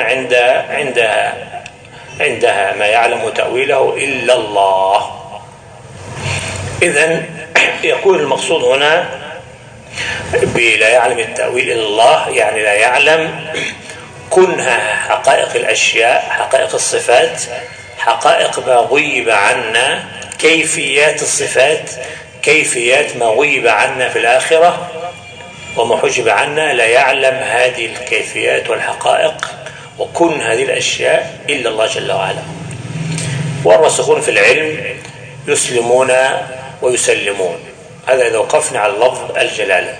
عندها ما يعلم تأويله إلا الله. إذن يكون المقصود هنا بلا يعلم التأويل إلا الله، يعني لا يعلم كنها حقائق الأشياء، حقائق الصفات، حقائق ما غيب عنا، كيفيات الصفات، كيفيات ما غيب عنا في الآخرة وما حجب عنا. لا يعلم هذه الكيفيات والحقائق وكن هذه الأشياء إلا الله جل وعلا. والراسخون في العلم يسلمون ويسلمون. هذا إذا وقفنا على لفظ الجلالة.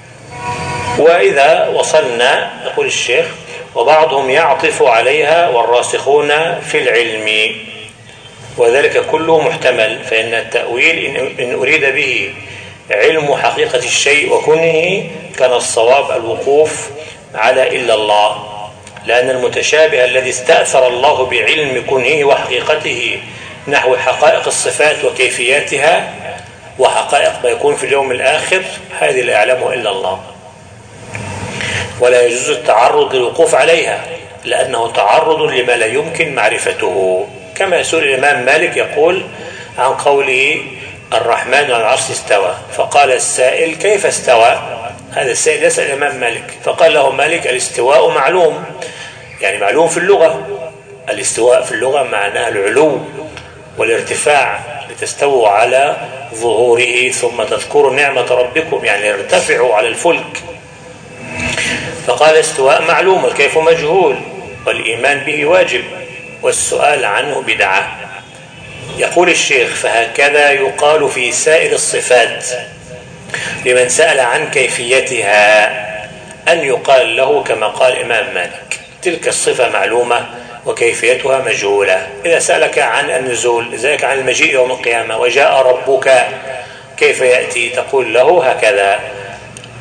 وإذا وصلنا، يقول الشيخ: وبعضهم يعطف عليها والراسخون في العلم، وذلك كله محتمل. فإن التأويل إن أريد به علم حقيقة الشيء وكنه كان الصواب الوقوف على إلا الله، لأن المتشابه الذي استأثر الله بعلم كنه وحقيقته نحو حقائق الصفات وكيفياتها وحقائق ما يكون في اليوم الآخر، هذه لا يعلمه إلا الله، ولا يجوز التعرض للوقوف عليها لأنه تعرض لما لا يمكن معرفته. كما يسأل الإمام مالك يقول عن قوله: الرحمن على العرش استوى، فقال السائل: كيف استوى؟ هذا السائل يسأل الإمام مالك، فقال له مالك: الاستواء معلوم، يعني معلوم في اللغة. الاستواء في اللغة معناه العلو والارتفاع، لتستووا على ظهوره ثم تذكروا نعمة ربكم، يعني ارتفعوا على الفلك. فقال: استواء معلوم والكيف مجهول، والإيمان به واجب، والسؤال عنه بدعة. يقول الشيخ: فهكذا يقال في سائر الصفات لمن سأل عن كيفيتها، أن يقال له كما قال الإمام مالك: تلك الصفة معلومة وكيفيتها مجهولة. إذا سألك عن النزول، إذا عن المجيء يوم القيامة: وجاء ربك كيف يأتي؟ تقول له هكذا.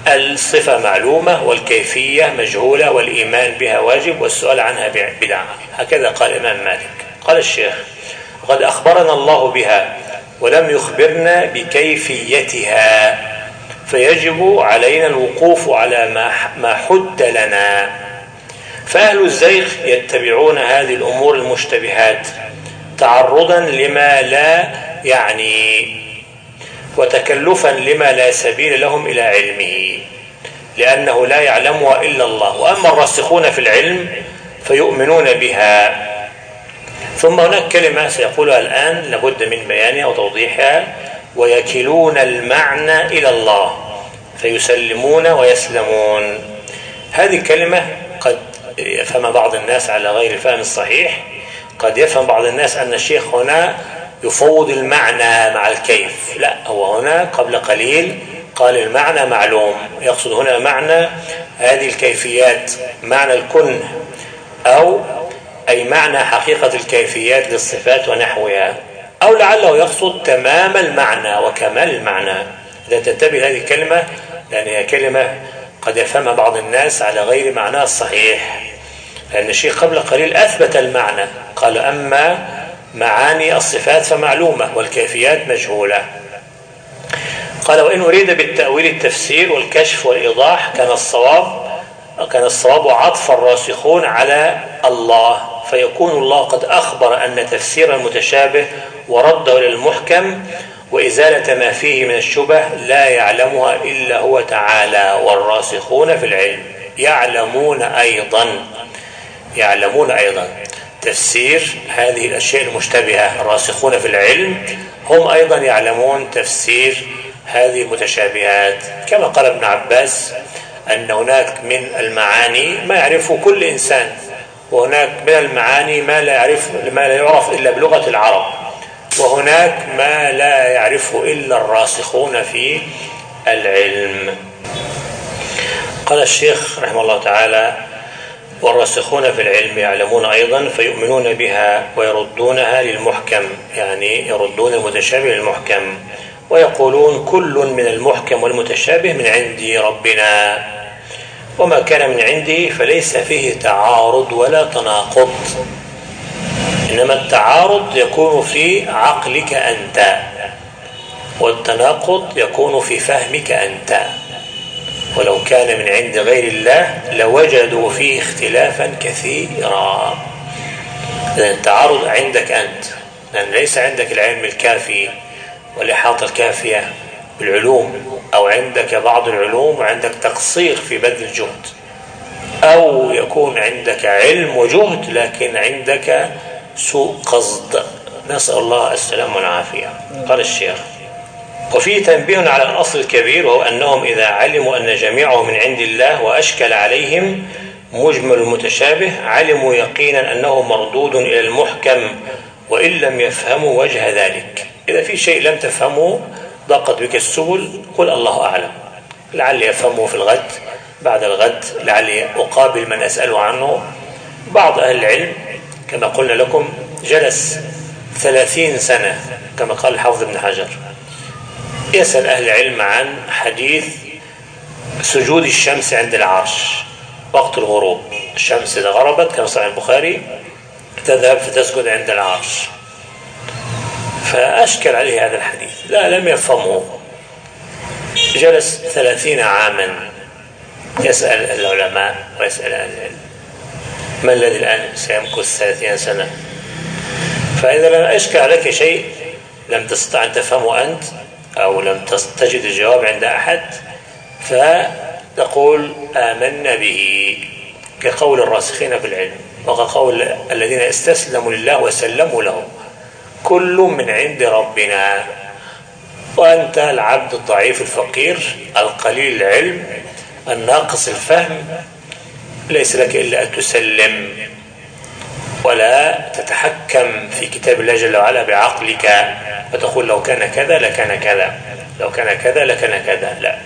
الصفة معلومة والكيفية مجهولة والإيمان بها واجب والسؤال عنها بدعة. هكذا قال الإمام مالك. قال الشيخ: قد أخبرنا الله بها ولم يخبرنا بكيفيتها، فيجب علينا الوقوف على ما حد لنا. فأهل الزيغ يتبعون هذه الأمور المشتبهات تعرضا لما لا يعني وتكلفا لما لا سبيل لهم إلى علمه، لأنه لا يعلمها إلا الله. وأما الراسخون في العلم فيؤمنون بها. ثم هناك كلمة سيقولها الآن لابد من بيانها وتوضيحها: ويكلون المعنى إلى الله فيسلمون ويسلمون. هذه الكلمة قد يفهم بعض الناس على غير الفهم الصحيح. قد يفهم بعض الناس أن الشيخ هنا يفوض المعنى مع الكيف. لا، هو هنا قبل قليل قال المعنى معلوم، يقصد هنا معنى هذه الكيفيات، معنى الكن، أو أي معنى حقيقة الكيفيات للصفات ونحوها، أو لعله يقصد تمام المعنى وكمال المعنى. إذا تنتبه هذه الكلمة، لأن هي كلمة قد يفهمها بعض الناس على غير معناها الصحيح، لأن الشيخ قبل قليل أثبت المعنى، قال: أما معاني الصفات فمعلومة والكيفيات مجهولة. قال: وإن أريد بالتأويل التفسير والكشف والإيضاح كان الصواب عطف الراسخون على الله، فيكون الله قد أخبر أن تفسير المتشابه ورده إلى المحكم وإزالة ما فيه من الشبه لا يعلمها إلا هو تعالى، والراسخون في العلم يعلمون أيضا تفسير هذه الأشياء المشتبهة. الراسخون في العلم هم أيضا يعلمون تفسير هذه المتشابهات، كما قال ابن عباس أن هناك من المعاني ما يعرفه كل إنسان، وهناك من المعاني ما لا يعرف إلا بلغة العرب، وهناك ما لا يعرفه إلا الراسخون في العلم. قال الشيخ رحمه الله تعالى: والراسخون في العلم يعلمون أيضا فيؤمنون بها ويردونها للمحكم، يعني يردون المتشابه للمحكم، ويقولون كل من المحكم والمتشابه من عند ربنا، وما كان من عنده فليس فيه تعارض ولا تناقض، إنما التعارض يكون في عقلك أنت، والتناقض يكون في فهمك أنت. ولو كان من عند غير الله لوجدوا فيه اختلافا كثيرا. إذن التعارض عندك أنت، لأن ليس عندك العلم الكافي والإحاطة الكافية بالعلوم، أو عندك بعض العلوم وعندك تقصير في بذل الجهد، أو يكون عندك علم وجهد لكن عندك سوء قصد، نسأل الله السلام والعافية. قال الشيخ: وفيه تنبيه على الأصل الكبير، وهو أنهم إذا علموا أن جميعه من عند الله وأشكل عليهم مجمل المتشابه علموا يقينا أنه مردود إلى المحكم وإن لم يفهموا وجه ذلك. إذا في شيء لم تفهمه ضاقت بك السبل قل الله أعلم، لعلي أفهمه في الغد بعد الغد، لعلي أقابل من أسأله عنه. بعض أهل العلم كما قلنا لكم جلس 30 سنة كما قال الحافظ ابن حجر يسأل أهل العلم عن حديث سجود الشمس عند العرش وقت الغروب. الشمس إذا غربت كما صحيح البخاري تذهب فتسجد عند العرش، فأشكل عليه هذا الحديث، لم يفهمه. جلس 30 عاما يسأل العلماء ويسأل أهل العلم. ما الذي الآن سيمكث 30 سنة؟ فإذا لم أشكل عليك شيء لم تستطع أن تفهمه أنت، أو لم تجد الجواب عند أحد، فتقول آمنا به، كقول الراسخين في العلم، وكقول الذين استسلموا لله وسلموا له، كل من عند ربنا. وأنت العبد الضعيف الفقير القليل العلم الناقص الفهم ليس لك إلا أن تسلم ولا تتحكم في كتاب الله جل وعلا بعقلك فتقول لو كان كذا لكان كذا، لو كان كذا لكان كذا. لا،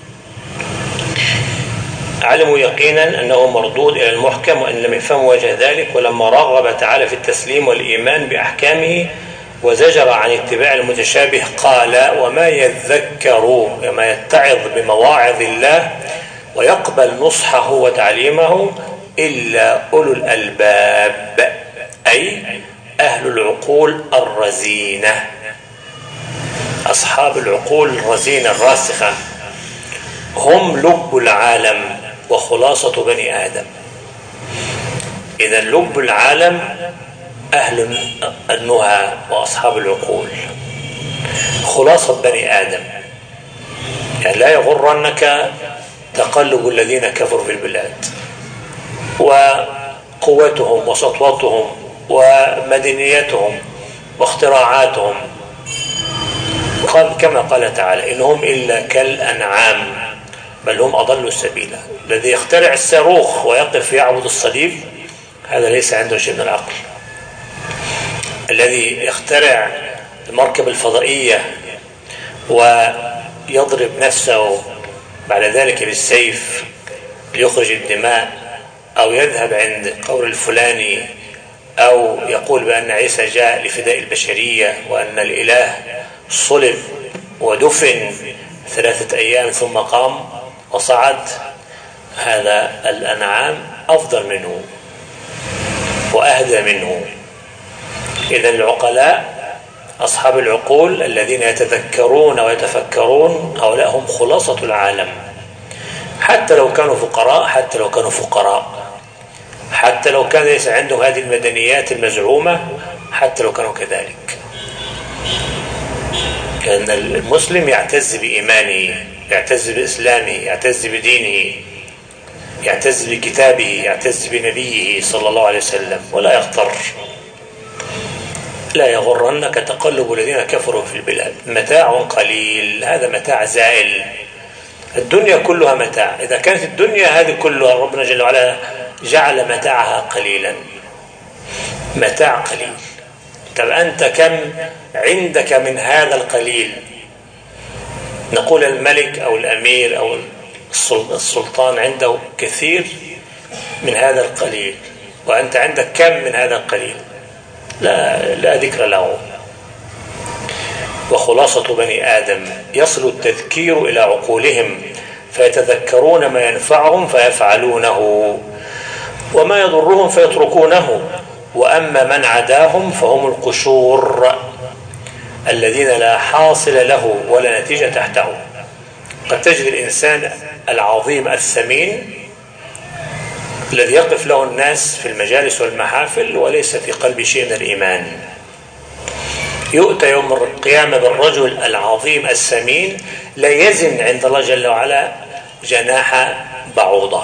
علموا يقينا أنه مردود إلى المحكم وإن لم يفهموا وجه ذلك. ولما رغب تعالى في التسليم والإيمان بأحكامه وزجر عن اتباع المتشابه قال: وما يذكر وما يتعظ بمواعظ الله ويقبل نصحه وتعليمه إلا أولو الألباب، أي أهل العقول الرزينة، أصحاب العقول الرزينة الراسخة، هم لب العالم وخلاصة بني آدم. إذا لب العالم أهل النهى وأصحاب العقول، خلاصة بني آدم. يعني لا يغرنك تقلب الذين كفروا في البلاد وقوتهم وسطوتهم ومدنيتهم واختراعاتهم، كما قال تعالى: إنهم إلا كالأنعام بل هم أضلوا السبيل. الذي يخترع الصاروخ ويقف يعبد الصليب هذا ليس عنده شيء من العقل. الذي يخترع المركبة الفضائية ويضرب نفسه بعد ذلك بالسيف ليخرج الدماء، أو يذهب عند قول الفلاني، أو يقول بأن عيسى جاء لفداء البشرية وأن الإله صلب ودفن 3 أيام ثم قام وصعد، هذا الأنعام أفضل منه وأهدى منه. إذن العقلاء أصحاب العقول الذين يتذكرون ويتفكرون هؤلاء هم خلاصة العالم، حتى لو كانوا فقراء، حتى لو كانوا فقراء، حتى لو كان ليس عندهم هذه المدنيات المزعومة، حتى لو كانوا كذلك. لأن المسلم يعتز بإيمانه، يعتز بإسلامه، يعتز بدينه، يعتز بكتابه، يعتز بنبيه صلى الله عليه وسلم، ولا يغتر. لا يغرنك تقلب الذين كفروا في البلاد، متاع قليل، هذا متاع زائل. الدنيا كلها متاع. إذا كانت الدنيا هذه كلها ربنا جل وعلا جعل متاعها قليلا، متاع قليل. طب أنت كم عندك من هذا القليل؟ نقول الملك أو الأمير أو السلطان عنده كثير من هذا القليل، وأنت عندك كم من هذا القليل؟ لا ذكر له. وخلاصة بني آدم يصل التذكير إلى عقولهم فيتذكرون ما ينفعهم فيفعلونه، وما يضرهم فيتركونه. وأما من عداهم فهم القشور الذين لا حاصل له ولا نتيجة تحته. قد تجد الإنسان العظيم الثمين الذي يقف له الناس في المجالس والمحافل وليس في قلب شيء من الإيمان. يؤتى يوم القيامة بالرجل العظيم السمين لا يزن عند الله جل وعلا جناح بعوضة.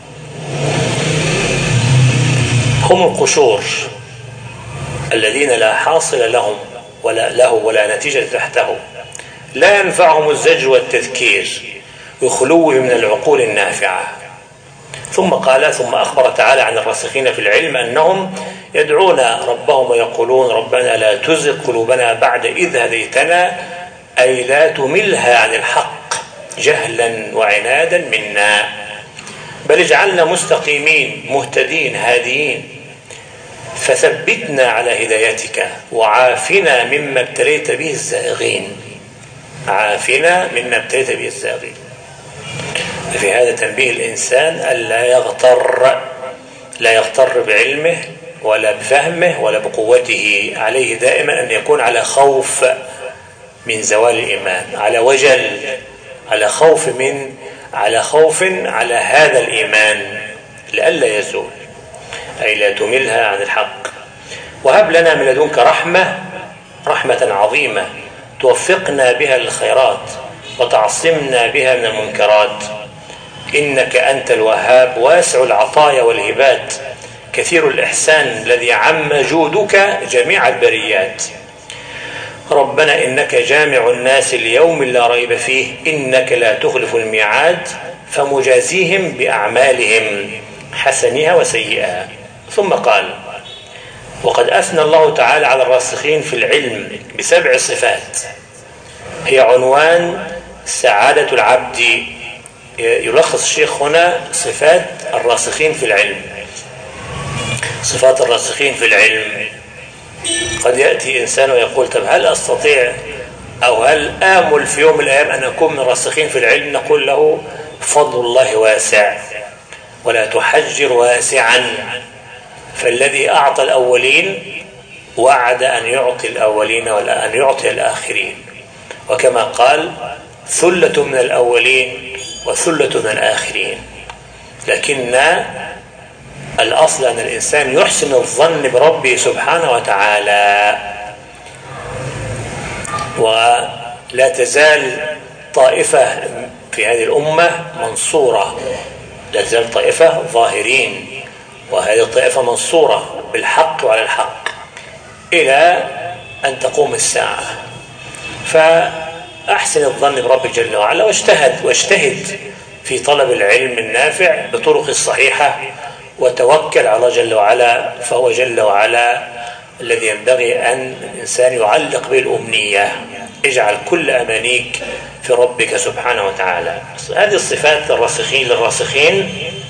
هم القشور الذين لا حاصل لهم ولا نتيجة تحته، لا ينفعهم الزجر والتذكير يخلوه من العقول النافعة. ثم أخبر تعالى عن الراسخين في العلم أنهم يدعون ربهم ويقولون: ربنا لا تزغ قلوبنا بعد إذ هديتنا، أي لا تملها عن الحق جهلا وعنادا منا، بل اجعلنا مستقيمين مهتدين هاديين، فثبتنا على هدايتك وعافنا مما ابتليت به الزائغين. عافنا مما ابتليت به الزائغين. في هذا تنبيه الإنسان ألا لا يغتر بعلمه ولا بفهمه ولا بقوته. عليه دائما أن يكون على خوف من زوال الإيمان، على وجل، على خوف على هذا الإيمان لئلا يزول، أي لا تملها عن الحق. وهب لنا من لدنك رحمة عظيمة توفقنا بها للخيرات وتعصمنا بها من المنكرات، إنك أنت الوهاب واسع العطايا والهبات، كثير الإحسان الذي عم جودك جميع البريات. ربنا إنك جامع الناس ليوم لا ريب فيه، إنك لا تخلف الميعاد، فمجازيهم بأعمالهم حسنها وسيئها. ثم قال: وقد أثنى الله تعالى على الراسخين في العلم ب7 صفات هي عنوان سعادة العبد. يلخص الشيخ هنا صفات الراسخين في العلم. صفات الراسخين في العلم قد يأتي إنسان ويقول طب هل أستطيع أو هل آمل في يوم من الأيام أن أكون من الراسخين في العلم؟ نقول له فضل الله واسع ولا تحجر واسعا، فالذي أعطى الأولين وعد أن يعطي الأولين وأن يعطي الآخرين، وكما قال ثلة من الأولين وثلة من الآخرين. لكن الأصل أن الإنسان يحسن الظن بربه سبحانه وتعالى، ولا تزال طائفة في هذه الأمة منصورة، لا تزال طائفة ظاهرين، وهذه الطائفة منصورة بالحق وعلى الحق إلى أن تقوم الساعة. فأحسن الظن بربك جل وعلا، واجتهد في طلب العلم النافع بطرق الصحيحة، وتوكل على الله جل وعلا، فهو جل وعلا الذي ينبغي أن الإنسان يعلق به الأمنية. اجعل كل أمانيك في ربك سبحانه وتعالى. هذه الصفات للراسخين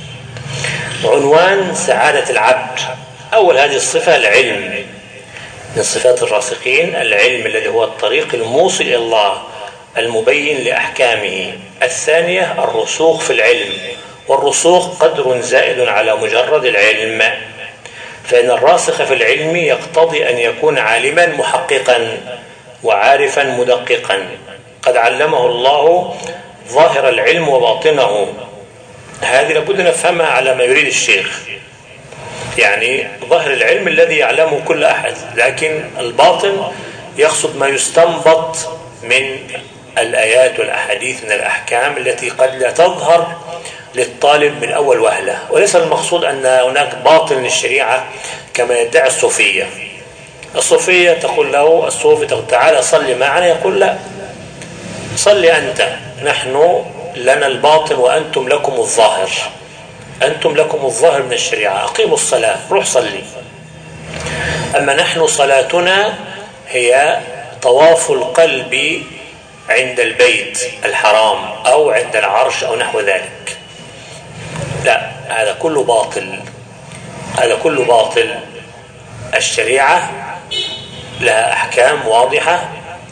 عنوان سعادة العبد. أول هذه الصفة العلم، من صفات الراسخين العلم الذي هو الطريق الموصل إلى الله المبين لأحكامه. الثانية الرسوخ في العلم، والرسوخ قدر زائد على مجرد العلم، فإن الراسخ في العلم يقتضي أن يكون عالما محققا وعارفا مدققا، قد علمه الله ظاهر العلم وباطنه. هذه لابد نفهمها على ما يريد الشيخ، يعني ظاهر العلم الذي يعلمه كل أحد، لكن الباطن يقصد ما يستنبط من الآيات والأحاديث من الأحكام التي قد لا تظهر للطالب من أول وهلة. وليس المقصود أن هناك باطل للشريعة كما يدعي الصوفية. الصوفية تقول له الصوفي تعالى صلي معنا، يقول لا، صلي أنت، نحن لنا الباطن وأنتم لكم الظاهر، أنتم لكم الظاهر من الشريعة، أقيموا الصلاة، روح صلي. أما نحن صلاتنا هي طواف القلب عند البيت الحرام أو عند العرش أو نحو ذلك. لا، هذا كله باطل، هذا كله باطل. الشريعة لها أحكام واضحة،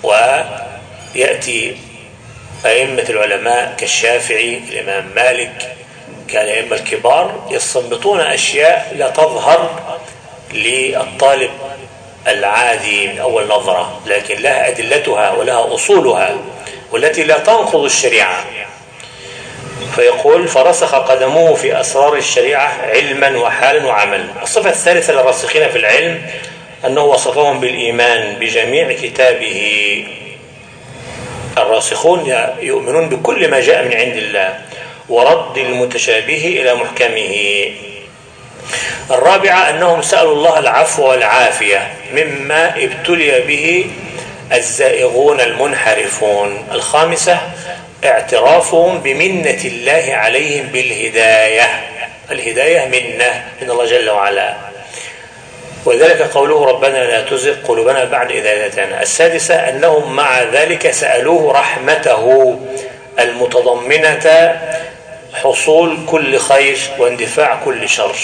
ويأتي أئمة العلماء كالشافعي، الإمام مالك، كالأئمة الكبار يستنبطون أشياء لا تظهر للطالب العادي من أول نظرة، لكن لها أدلتها ولها أصولها والتي لا تنقض الشريعة. فيقول فرسخ قدمه في أسرار الشريعة علما وحالا وعملا. الصفة الثالثة للراسخين في العلم أنه وصفهم بالإيمان بجميع كتابه. الراسخون يؤمنون بكل ما جاء من عند الله ورد المتشابه إلى محكمه. الرابعة أنهم سألوا الله العفو والعافية مما ابتلي به الزائغون المنحرفون. الخامسة اعترافهم بمنة الله عليهم بالهداية. الهداية منة من الله جل وعلا، وذلك قوله ربنا لا تزغ قلوبنا بعد إذ هديتنا. السادسة أنهم مع ذلك سألوه رحمته المتضمنة حصول كل خير واندفاع كل شر،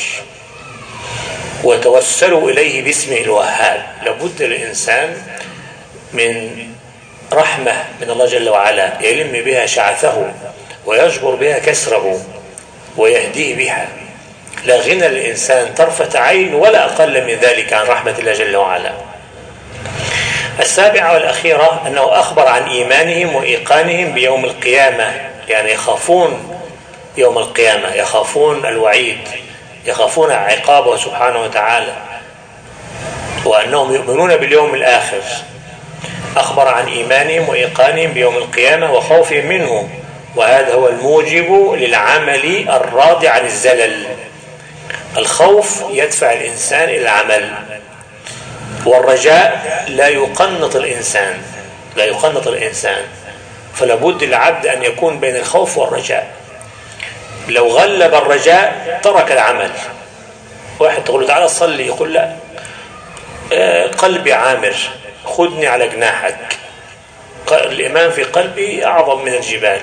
وتوسلوا إليه باسمه الوهاب. لابد الإنسان من رحمة من الله جل وعلا يلم بها شعثه ويجبر بها كسره ويهديه بها. لا غنى للإنسان طرفة عين ولا أقل من ذلك عن رحمة الله جل وعلا. السابعة والأخيرة أنه أخبر عن إيمانهم وإيقانهم بيوم القيامة، يعني يخافون يوم القيامة، يخافون الوعيد، يخافون عقابه سبحانه وتعالى، وأنهم يؤمنون باليوم الآخر. أخبر عن إيمانهم وإيقانهم بيوم القيامة وخوفهم منه، وهذا هو الموجب للعمل الراضي عن الزلل. الخوف يدفع الإنسان إلى العمل، والرجاء لا يقنط الإنسان، لا يقنط الإنسان. فلابد العبد أن يكون بين الخوف والرجاء. لو غلب الرجاء ترك العمل. واحد تقول له تعالى صلي، يقول لا، قلبي عامر، خذني على جناحك، الإيمان في قلبي أعظم من الجبال.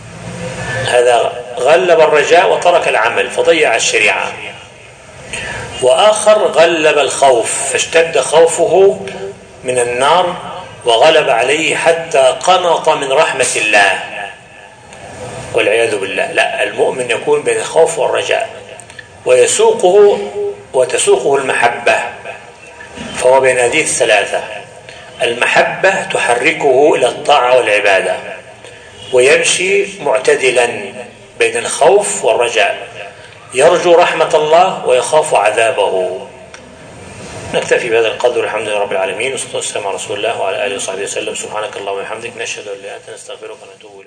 هذا غلب الرجاء وترك العمل فضيع الشريعة. وآخر غلب الخوف فاشتد خوفه من النار وغلب عليه حتى قنط من رحمة الله والعياذ بالله. لا، المؤمن يكون بين الخوف والرجاء وتسوقه المحبة، فهو بين هذه الثلاثة. المحبة تحركه إلى الطاعة والعبادة، ويمشي معتدلا بين الخوف والرجاء، يرجو رحمة الله ويخاف عذابه. نكتفي بهذا القدر، الحمد لله رب العالمين، والصلاة والسلام على رسول الله وعلى آله وصحبه وسلم. سبحانك اللهم وبحمدك، نشهد أن لا إله إلا أنت، نستغفرك ونتوب